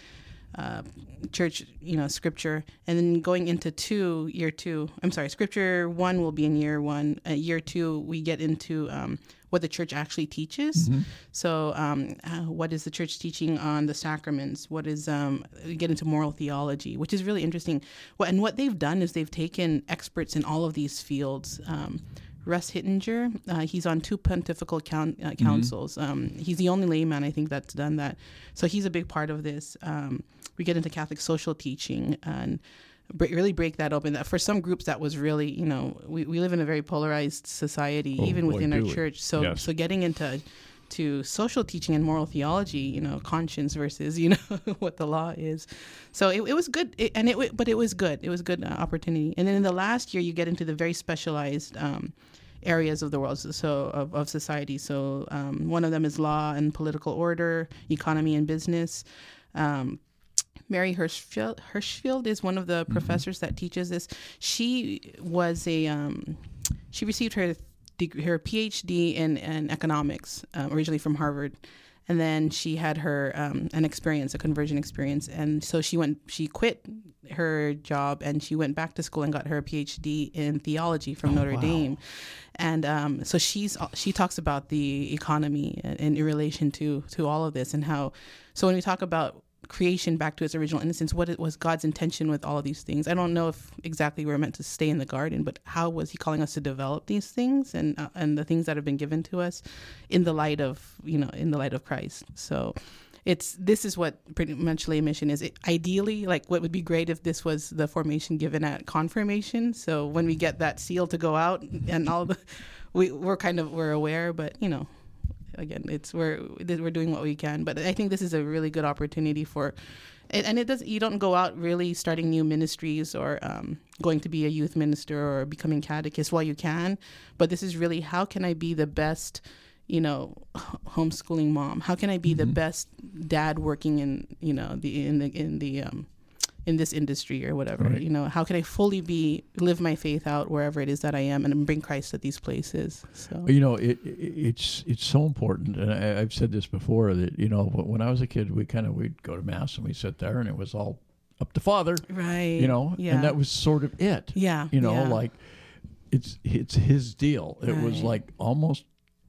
uh, church, you know, scripture, and then going into two, year two, I'm sorry, scripture one will be in year one. Uh, year two, we get into um, what the church actually teaches. Mm-hmm. So um, uh, what is the church teaching on the sacraments? What is, um, we get into moral theology, which is really interesting. What, and what they've done is they've taken experts in all of these fields. Um, Russ Hittinger, uh, he's on two pontifical count, uh, councils. Mm-hmm. Um, he's the only layman, I think, that's done that. So he's a big part of this. Um, we get into Catholic social teaching and b- really break that open. For some groups, that was really, you know, we, we live in a very polarized society, oh, even boy, within our church. It. So, yes. so getting into to social teaching and moral theology, you know, conscience versus, you know, what the law is. So it, it was good, it, and it but it was good. It was a good uh, opportunity. And then in the last year, you get into the very specialized um, areas of the world, so of, of society. So um, one of them is law and political order, economy and business. Um, Mary Hirschfield, Hirschfield is one of the mm-hmm. professors that teaches this. She was a, um, she received her her PhD in, in economics, uh, originally from Harvard. And then she had her um, an experience, a conversion experience. And so she went, she quit her job and she went back to school and got her PhD in theology from oh, Notre wow. Dame. And um, so she's she talks about the economy in, in relation to to all of this and how, so when we talk about creation back to its original innocence, what it was God's intention with all of these things. I don't know if exactly we're meant to stay in the garden, but how was he calling us to develop these things and uh, and the things that have been given to us in the light of, you know, in the light of Christ. So it's, this is what pretty much lay mission is. It, ideally, like what would be great if this was the formation given at confirmation. So when we get that seal to go out and all the, we, we're kind of, we're aware, but you know, again, it's we're we're doing what we can, but I think this is a really good opportunity for, and it does. You don't go out really starting new ministries or um, going to be a youth minister or becoming catechist while you can, but this is really, how can I be the best, you know, homeschooling mom? How can I be mm-hmm. the best dad working in, you know, the in the in the um, in this industry or whatever, right. you know, how can I fully be, live my faith out wherever it is that I am and bring Christ to these places? So, you know, it, it it's, it's so important. And I, I've said this before that, you know, when I was a kid, we kind of, we'd go to mass and we'd sit there and it was all up to Father, right. you know, yeah. and that was sort of it, yeah. you know, yeah. like it's, it's his deal. It right. was like almost,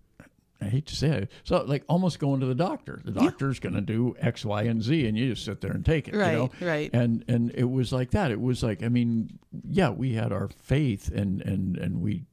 I hate to say it, so like almost going to the doctor. The doctor's yeah. going to do X, Y, and Z, and you just sit there and take it. Right, you know? right. And and it was like that. It was like, I mean, yeah, we had our faith, and and and we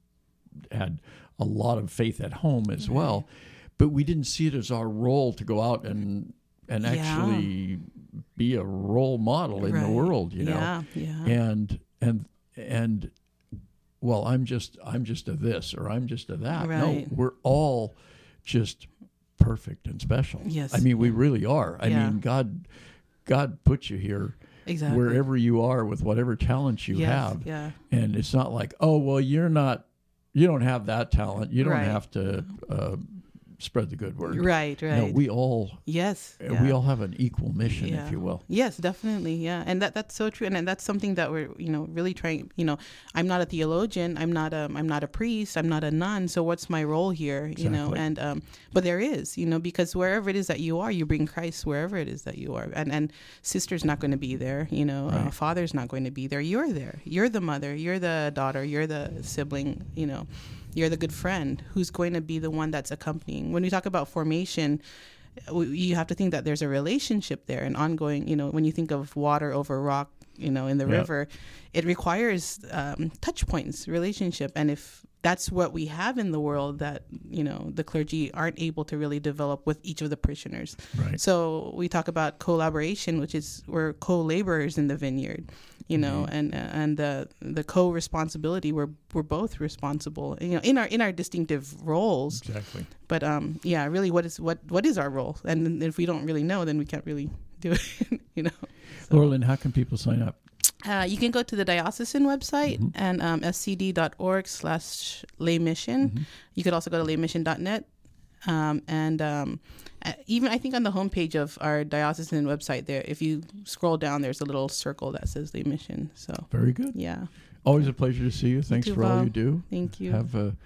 had a lot of faith at home as right. well, but we didn't see it as our role to go out and and yeah. actually be a role model in right. the world. You know, yeah, yeah. And and and well, I'm just I'm just a this or I'm just a that. Right. No, we're all just perfect and special. Yes. I mean, we really are. I yeah. mean, God, God put you here exactly. wherever you are with whatever talents you yes. have. Yeah. And it's not like, oh, well, you're not, you don't have that talent. You don't right. have to uh, spread the good word. Right, right. No, we all, yes, uh, yeah. we all have an equal mission, yeah. if you will. Yes, definitely. Yeah. And that that's so true. And, and that's something that we're, you know, really trying, you know, I'm not a theologian. I'm not a, I'm not a priest. I'm not a nun. So what's my role here, you exactly. know? And, um, but there is, you know, because wherever it is that you are, you bring Christ wherever it is that you are. And, and sister's not going to be there, you know, right. uh, father's not going to be there. You're there. You're the mother. You're the daughter. You're the sibling, you know. You're the good friend who's going to be the one that's accompanying. When we talk about formation, we, you have to think that there's a relationship there, an ongoing, you know, when you think of water over rock, you know, in the yeah. river, it requires um, touch points, relationship. And if that's what we have in the world that, you know, the clergy aren't able to really develop with each of the parishioners. Right. So we talk about collaboration, which is we're co-laborers in the vineyard, you know, mm-hmm. and and the the co-responsibility. We're we're both responsible, you know, in our in our distinctive roles. Exactly. But um, yeah, really, what is what what is our role? And if we don't really know, then we can't really do it, you know. So. Laura Lynn, how can people sign up? Uh, you can go to the diocesan website mm-hmm. and um, scd.org slash lay mission. Mm-hmm. You could also go to lay mission dot net. Um, and um, even I think on the homepage of our diocesan website there, if you scroll down, there's a little circle that says lay mission. So very good. Yeah. Always a pleasure to see you. Thanks you too, for all Bob. you do. Thank you. Have a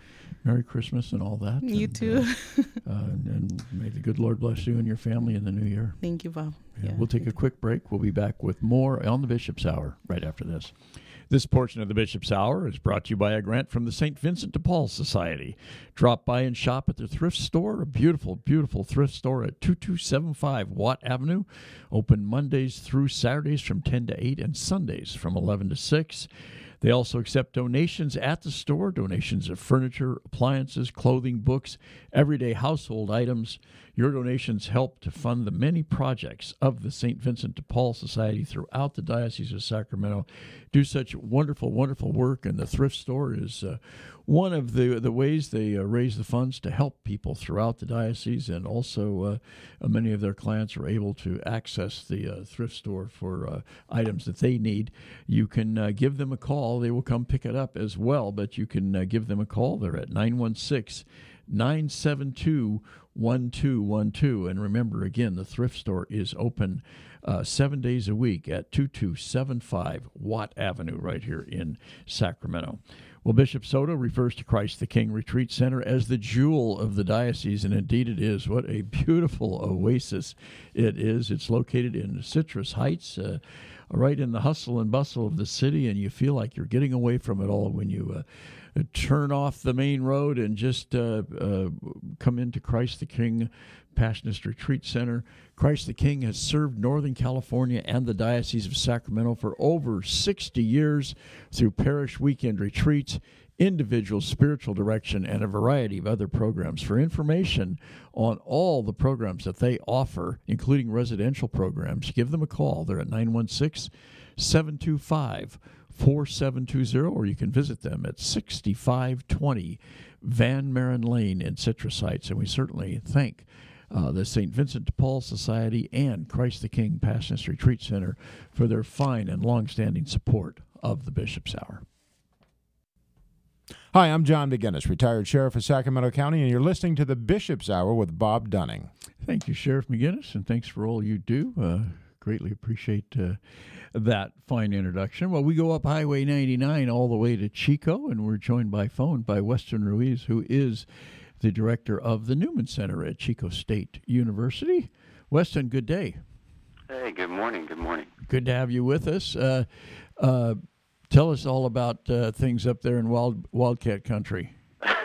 Merry Christmas and all that. You and, too. Uh, uh, and, and may the good Lord bless you and your family in the new year. Thank you, Bob. Yeah, Yeah. We'll take a quick break. We'll be back with more on the Bishop's Hour right after this. This portion of the Bishop's Hour is brought to you by a grant from the Saint Vincent de Paul Society. Drop by and shop at their thrift store, a beautiful, beautiful thrift store at two two seven five Watt Avenue. Open Mondays through Saturdays from ten to eight and Sundays from eleven to six. They also accept donations at the store, donations of furniture, appliances, clothing, books, everyday household items. Your donations help to fund the many projects of the Saint Vincent de Paul Society throughout the Diocese of Sacramento. Do such wonderful, wonderful work, and the thrift store is uh, one of the, the ways they uh, raise the funds to help people throughout the diocese, and also uh, many of their clients are able to access the uh, thrift store for uh, items that they need. You can uh, give them a call. They will come pick it up as well, but you can uh, give them a call. They're at nine one six, nine seven two, one two one two. And remember, again, the thrift store is open uh, seven days a week at two two seven five Watt Avenue right here in Sacramento. Well, Bishop Soto refers to Christ the King Retreat Center as the jewel of the diocese, and indeed it is. What a beautiful oasis it is. It's located in Citrus Heights, uh, right in the hustle and bustle of the city, and you feel like you're getting away from it all when you uh, turn off the main road and just uh, uh, come into Christ the King Passionist Retreat Center. Christ the King has served Northern California and the Diocese of Sacramento for over sixty years through parish weekend retreats, individual spiritual direction, and a variety of other programs. For information on all the programs that they offer, including residential programs, give them a call. They're at nine one six, seven two five, four seven two zero, or you can visit them at sixty-five twenty Van Maren Lane in Citrus Heights. And we certainly thank Uh, the Saint Vincent de Paul Society and Christ the King Passionist Retreat Center for their fine and long-standing support of the Bishop's Hour. Hi, I'm John McGinnis, retired sheriff of Sacramento County, and you're listening to the Bishop's Hour with Bob Dunning. Thank you, Sheriff McGinnis, and thanks for all you do. Uh, greatly appreciate uh, that fine introduction. Well, we go up Highway ninety-nine all the way to Chico, and we're joined by phone by Weston Ruiz, who is the director of the Newman Center at Chico State University. Weston, good day. Hey, good morning. Good morning. Good to have you with us. Uh, uh, tell us all about uh, things up there in Wild Wildcat Country.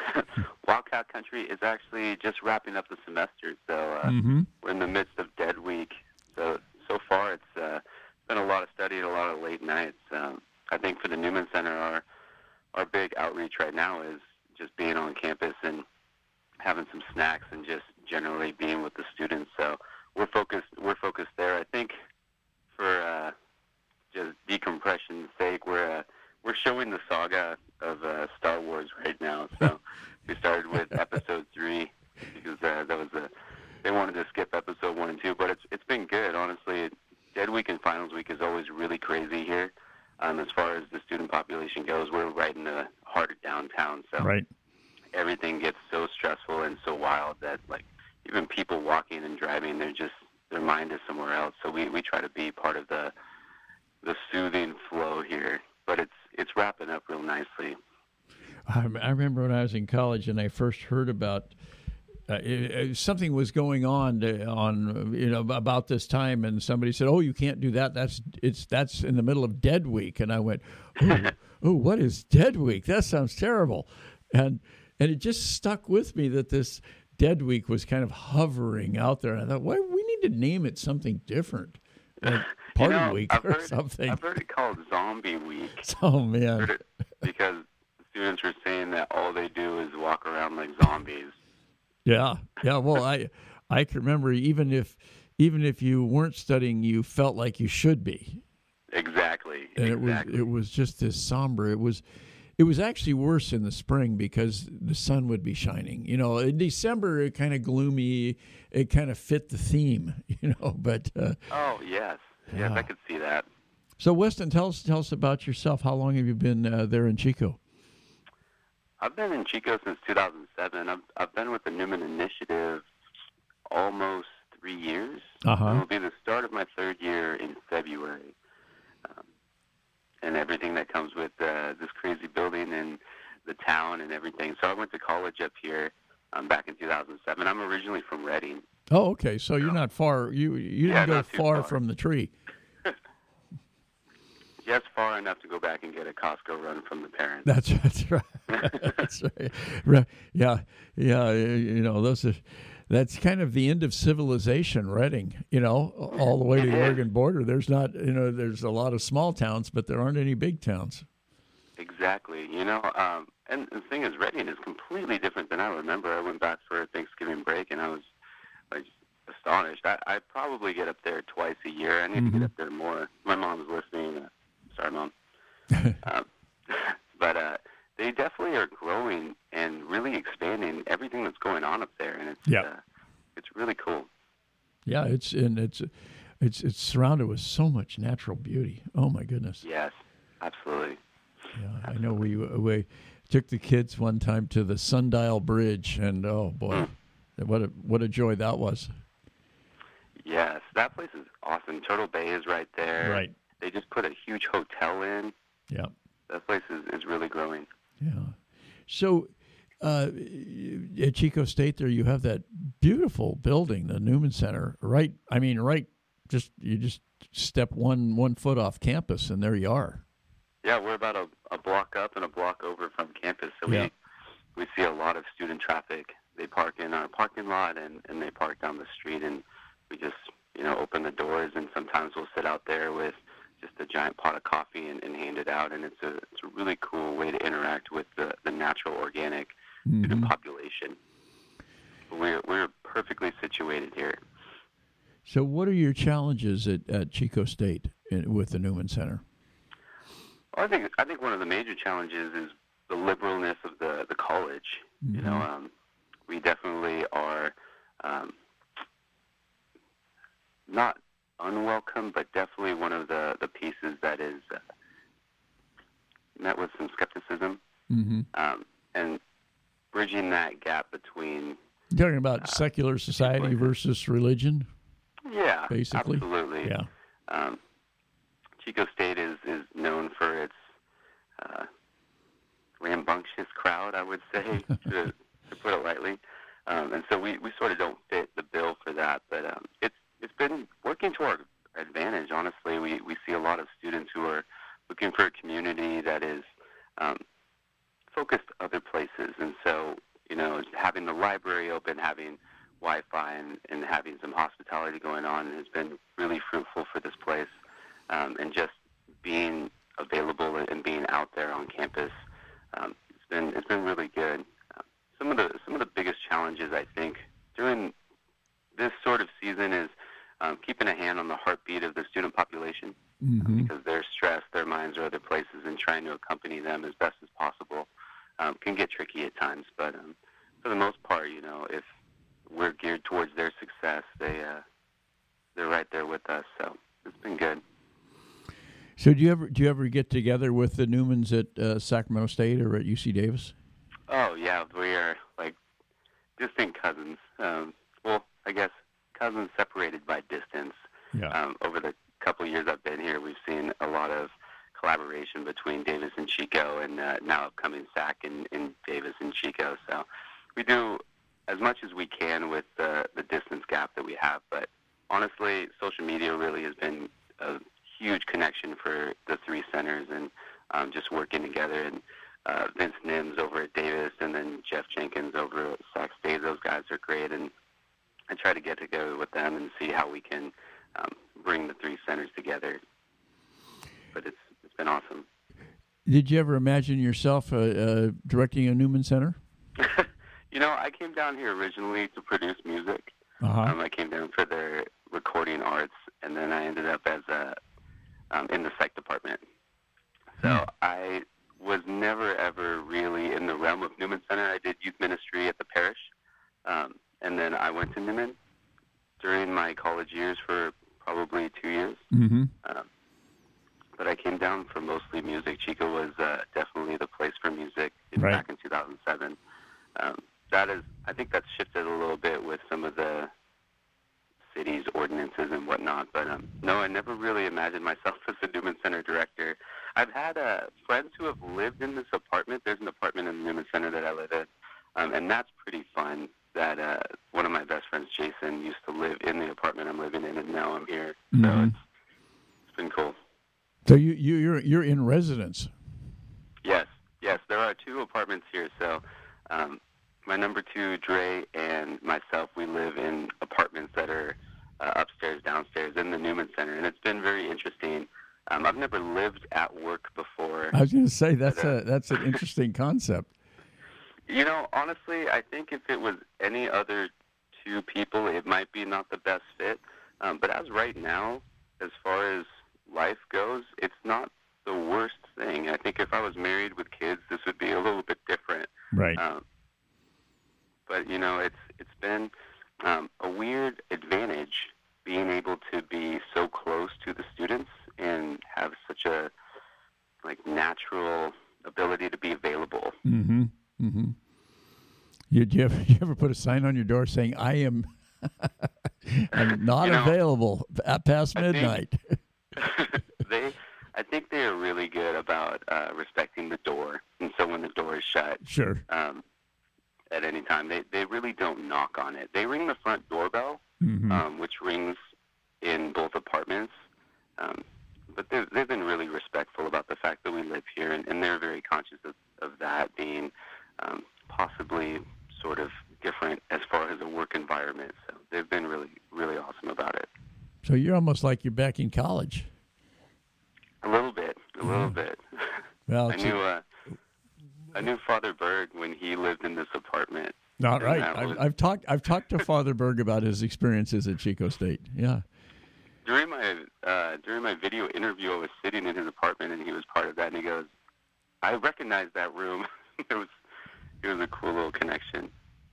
Wildcat Country is actually just wrapping up the semester, so uh, mm-hmm. we're in the midst of Dead Week. So so far, it's uh, been a lot of study and a lot of late nights. Um, I think for the Newman Center, our our big outreach right now is just being on campus and having some snacks and just generally being with the students. So we're focused we're focused there. I think for uh, just decompression's sake, we're uh, we're showing the saga of uh, Star Wars right now. So we started with episode three because uh, that was a they wanted to skip episode one and two, but it's it's been good, honestly. Dead Week and Finals Week is always really crazy here. Um, as far as the student population goes, we're right in the heart of downtown. So right. Everything gets so stressful and so wild that, like, even people walking and driving, they're just, their mind is somewhere else. So we, we try to be part of the the soothing flow here. But it's it's wrapping up real nicely. I, I remember when I was in college and I first heard about uh, it, it, something was going on to, on you know about this time, and somebody said, "Oh, you can't do that. That's it's that's in the middle of Dead Week." And I went, "Oh, oh what is Dead Week? That sounds terrible." And And it just stuck with me that this Dead Week was kind of hovering out there. And I thought, well, we need to name it something different, like Party you know, Week I've or heard, something. I've heard it called Zombie Week. Oh, man. I've heard it because the students were saying that all they do is walk around like zombies. Yeah. Yeah. Well, I I can remember even if even if you weren't studying, you felt like you should be. Exactly. And exactly. it was it was just this somber. It was It was actually worse in the spring because the sun would be shining. You know, in December, it kind of gloomy. It kind of fit the theme, you know. But uh, oh yes, yes, yeah. I could see that. So, Weston, tell us tell us about yourself. How long have you been uh, there in Chico? I've been in Chico since two thousand seven. I've I've been with the Newman Initiative almost three years. Uh-huh. It will be the start of my third year in February. Um, and everything that comes with uh, this crazy building and the town and everything. So I went to college up here um, back in two thousand seven. I'm originally from Reading. Oh, okay. So you're not far. You you Yeah, didn't go not too far, far. from the tree. Just far enough to go back and get a Costco run from the parents. That's that's right. That's right. Right. Yeah, yeah. You know, those are. That's kind of the end of civilization, Reading. You know, all the way to the Oregon border. There's not. You know, there's a lot of small towns, but there aren't any big towns. Exactly. You know, um, and the thing is, Reading is completely different than I remember. I went back for a Thanksgiving break, and I was like astonished. I, I probably get up there twice a year. I need Mm-hmm. to get up there more. My mom's listening. Uh, sorry, Mom. um, but uh, they definitely are growing and really expanding everything that's going on up there, and it's Yeah. uh, it's really cool. Yeah, it's and it's it's it's surrounded with so much natural beauty. Oh my goodness. Yes, absolutely. Yeah, I know we we took the kids one time to the Sundial Bridge, and oh boy, what a what a joy that was. Yes, that place is awesome. Turtle Bay is right there. Right. They just put a huge hotel in. Yeah. That place is, is really growing. Yeah. So uh, at Chico State, there you have that beautiful building, the Newman Center. Right. I mean, right. Just you just step one one foot off campus, and there you are. Yeah, we're about a, a block up and a block over from campus, so Yeah. we we see a lot of student traffic. They park in our parking lot, and, and they park down the street, and we just, you know, open the doors, and sometimes we'll sit out there with just a giant pot of coffee and, and hand it out, and it's a it's a really cool way to interact with the, the natural, organic Mm-hmm. student population. We're we're perfectly situated here. So, what are your challenges at, at Chico State in, with the Newman Center? Well, I think I think one of the major challenges is the liberalness of the the college. Mm-hmm. You know, um, we definitely are um, not unwelcome, but definitely one of the the pieces that is uh, met with some skepticism, Mm-hmm. um, and bridging that gap between You're talking about secular society versus religion, yeah, basically. absolutely, Yeah. Um, Chico State is, is known for its uh, rambunctious crowd, I would say, to, to put it lightly. Um, and so we, we sort of don't fit the bill for that. But um, it's it's been working to our advantage, honestly. We, we see a lot of students who are looking for a community that is um, focused other places. And so, you know, having the library open, having Wi-Fi, and, and having some hospitality going on has been really fruitful for this place. Um, and just being available and being out there on campus, um, it's been it's been really good. Uh, some of the some of the biggest challenges, I think, during this sort of season is um, keeping a hand on the heartbeat of the student population, Mm-hmm. because they're stressed, their minds are other places, and trying to accompany them as best as possible um, can get tricky at times. But um, for the most part, you know, if we're geared towards their success, they uh, they're right there with us. So it's been good. So do you ever do you ever get together with the Newmans at uh, Sacramento State or at U C Davis? Oh yeah, we are like distant cousins. Um, well, I guess cousins separated by distance. Yeah. Um, over the couple of years I've been here, we've seen a lot of collaboration between Davis and Chico, and uh, now upcoming Sac in, in Davis and Chico. So we do as much as we can with the, the distance gap that we have. But honestly, social media really has been a huge connection for the three centers, and um, just working together. And uh, Vince Nims over at Davis, and then Jeff Jenkins over at Sac State. Those guys are great, and I try to get together with them and see how we can um, bring the three centers together. But it's it's been awesome. Did you ever imagine yourself uh, uh, directing a Newman Center? You know, I came down here originally to produce music. Uh-huh. Um, I came down for their recording arts, and then I ended up as a um, in the psych department. So Hmm. I was never ever really in the realm of Newman Center. I did youth ministry at the parish, um, and then I went to Newman during my college years for probably two years. Mm-hmm. Um, but I came down for mostly music. Chico was uh, definitely the place for music Right. back in two thousand seven. Um, that is, I think that's shifted a little bit with some of the city's ordinances and whatnot. But um, no, I never really imagined myself as the Newman Center director. I've had uh, friends who have lived in this apartment. There's an apartment in the Newman Center that I live in, um, and that's pretty fun. That uh, one of my best friends, Jason, used to live in the apartment I'm living in, and now I'm here. So Mm-hmm. it's, it's been cool. So you, you you're you're in residence. Yes, yes, there are two apartments here. So um, my number two, Dre, and myself, we live in apartments that are uh, upstairs, downstairs in the Newman Center, and it's been very interesting. Um, I've never lived at work before. I was going to say that's but, uh, a that's an interesting concept. You know, honestly, I think if it was any other two people, it might be not the best fit. Um, but as right now, as far as life goes, it's not the worst thing. I think if I was married with kids, this would be a little bit different. Right. Um, but you know, it's it's been um, a weird advantage being able to be so close to the students and have such a like natural ability to be available. Mm-hmm. Mm-hmm. You, do you, ever, you ever put a sign on your door saying, I am I'm not You know, available at past I think- midnight? they, I think they are really good about uh, respecting the door, and so when the door is shut Sure. um, at any time, they they really don't knock on it. They ring the front doorbell, Mm-hmm. um, which rings in both apartments. Um, but they've, they've been really respectful about the fact that we live here, and, and they're very conscious of, of that being um, possibly sort of different as far as a work environment. So they've been really, really awesome about it. So you're almost like you're back in college. A little bit, a little bit. Well, I it's- knew uh, I knew Father Berg when he lived in this apartment. Not and right. that I've, was- I've talked. I've talked to Father Berg about his experiences at Chico State. Yeah. During my uh, during my video interview, I was sitting in his apartment, and he was part of that. And he goes, "I recognized that room." it was it was a cool little connection.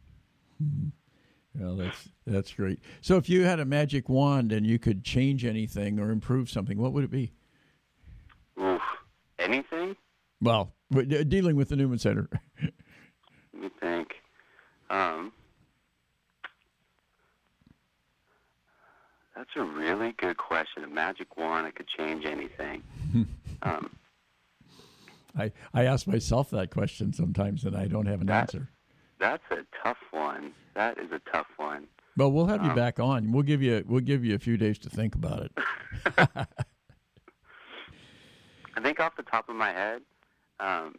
Well, that's that's great. So, if you had a magic wand and you could change anything or improve something, what would it be? Oof, anything? Well, w- dealing with the Newman Center. Let me think. Um, that's a really good question. A magic wand, I could change anything. um, I I ask myself that question sometimes, and I don't have an That- answer. that's a tough one. That is a tough one. But we'll have you Um, back on. We'll give you we'll give you a few days to think about it. I think off the top of my head, um,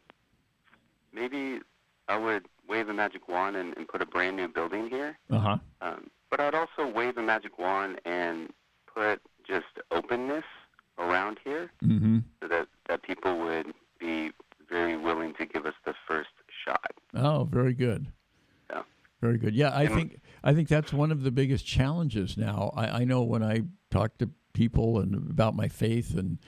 maybe I would wave a magic wand and, and put a brand new building here. Uh huh. Um, but I'd also wave a magic wand and put just openness around here Mm-hmm. so that, that people would be very willing to give us the first shot. Oh, very good. Yeah. Very good. Yeah, I And- think I think that's one of the biggest challenges now. I, I know when I talk to people and about my faith, and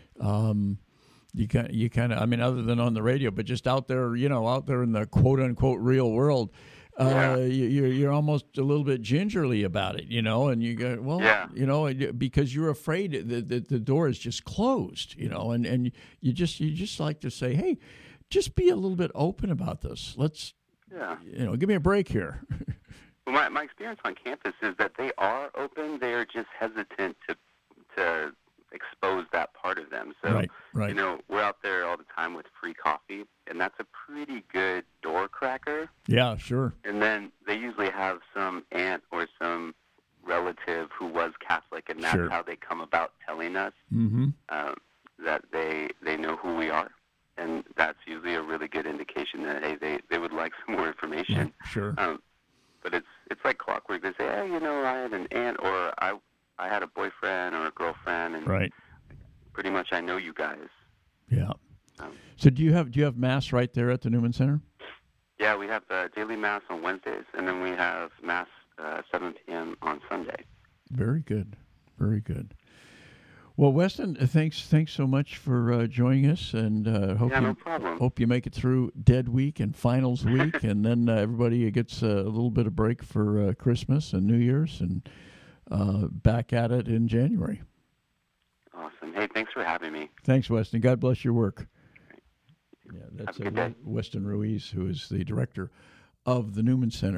um, you kind you kind of I mean, other than on the radio, but just out there, you know, out there in the quote unquote real world, uh, Yeah. you, you're you're almost a little bit gingerly about it, you know, and you go, well, Yeah. you know, because you're afraid that the, the door is just closed, you know, and, and you just you just like to say, hey, just be a little bit open about this. Let's Yeah. you know, give me a break here. Well, my, my experience on campus is that they are open. They are just hesitant to to expose that part of them. So, Right, right. you know, we're out there all the time with free coffee, and that's a pretty good door cracker. Yeah, sure. And then they usually have some aunt or some relative who was Catholic, and that's Sure. how they come about telling us Mm-hmm. um, that they they know who we are. And that's usually a really good indication that, hey, they, they would like some more information. Sure. Um, but it's it's like clockwork. They say, hey, you know, I had an aunt, or I I had a boyfriend or a girlfriend, and Right. pretty much I know you guys. Yeah. Um, So do you have do you have mass right there at the Newman Center? yeah, we have uh, daily mass on Wednesdays, and then we have mass uh, seven p.m. on Sunday. Very good. Very good. Well, Weston, uh, thanks thanks so much for uh, joining us, and uh, hope Yeah, you no problem. hope you make it through Dead Week and Finals Week, and then uh, everybody gets uh, a little bit of break for uh, Christmas and New Year's, and uh, back at it in January. Awesome. Hey, thanks for having me. Thanks, Weston. God bless your work. Yeah, that's Have a good uh, day. Weston Ruiz, who is the director of the Newman Center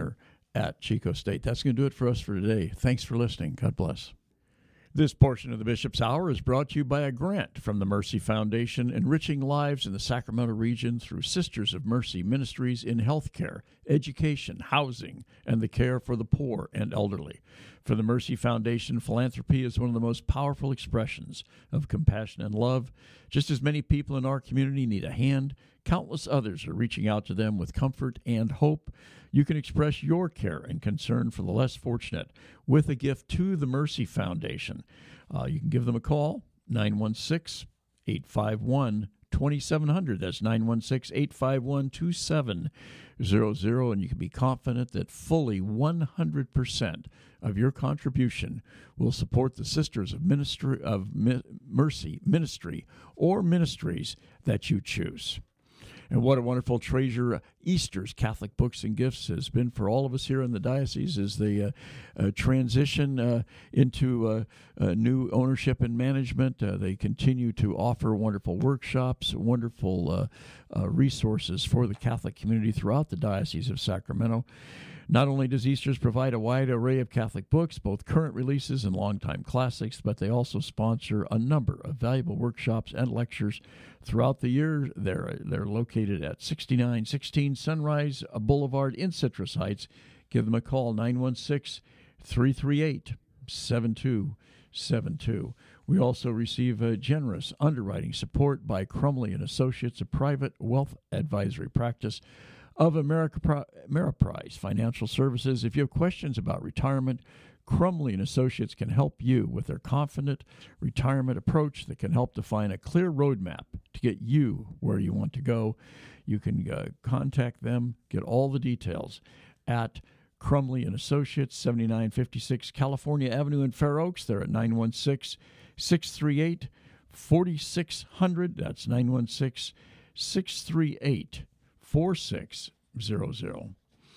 at Chico State. That's going to do it for us for today. Thanks for listening. God bless. This portion of the Bishop's Hour is brought to you by a grant from the Mercy Foundation, enriching lives in the Sacramento region through Sisters of Mercy ministries in healthcare, education, housing, and the care for the poor and elderly. For the Mercy Foundation, philanthropy is one of the most powerful expressions of compassion and love. Just as many people in our community need a hand, countless others are reaching out to them with comfort and hope. You can express your care and concern for the less fortunate with a gift to the Mercy Foundation. Uh, you can give them a call, nine one six, eight five one, two seven zero zero. That's nine one six, eight five one, two seven zero zero, and you can be confident that fully one hundred percent of your contribution will support the Sisters of Ministry of Mercy ministry or ministries that you choose. And what a wonderful treasure Easter's Catholic Books and Gifts has been for all of us here in the diocese as they uh, uh, transition uh, into uh, uh, new ownership and management. Uh, they continue to offer wonderful workshops, wonderful uh, uh, resources for the Catholic community throughout the Diocese of Sacramento. Not only does Easter's provide a wide array of Catholic books, both current releases and longtime classics, but they also sponsor a number of valuable workshops and lectures throughout the year. They're, they're located at sixty-nine sixteen Sunrise Boulevard in Citrus Heights. Give them a call, nine one six, three three eight, seven two seven two. We also receive a generous underwriting support by Crumley and Associates, a private wealth advisory practice of America, Ameriprise Financial Services. If you have questions about retirement, Crumley and Associates can help you with their confident retirement approach that can help define a clear roadmap to get you where you want to go. You can uh, contact them, get all the details at Crumley and Associates, seventy-nine fifty-six California Avenue in Fair Oaks. They're at nine one six, six three eight, four six zero zero. That's nine one six, six three eight, four six zero zero.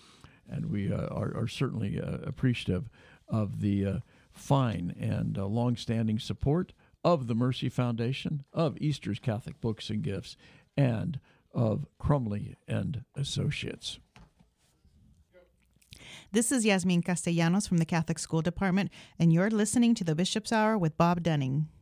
And we uh, are, are certainly uh, appreciative of the uh, fine and uh, long-standing support of the Mercy Foundation, of Easter's Catholic Books and Gifts, and of Crumley and Associates. This is Yasmin Castellanos from the Catholic School Department, and you're listening to the Bishop's Hour with Bob Dunning.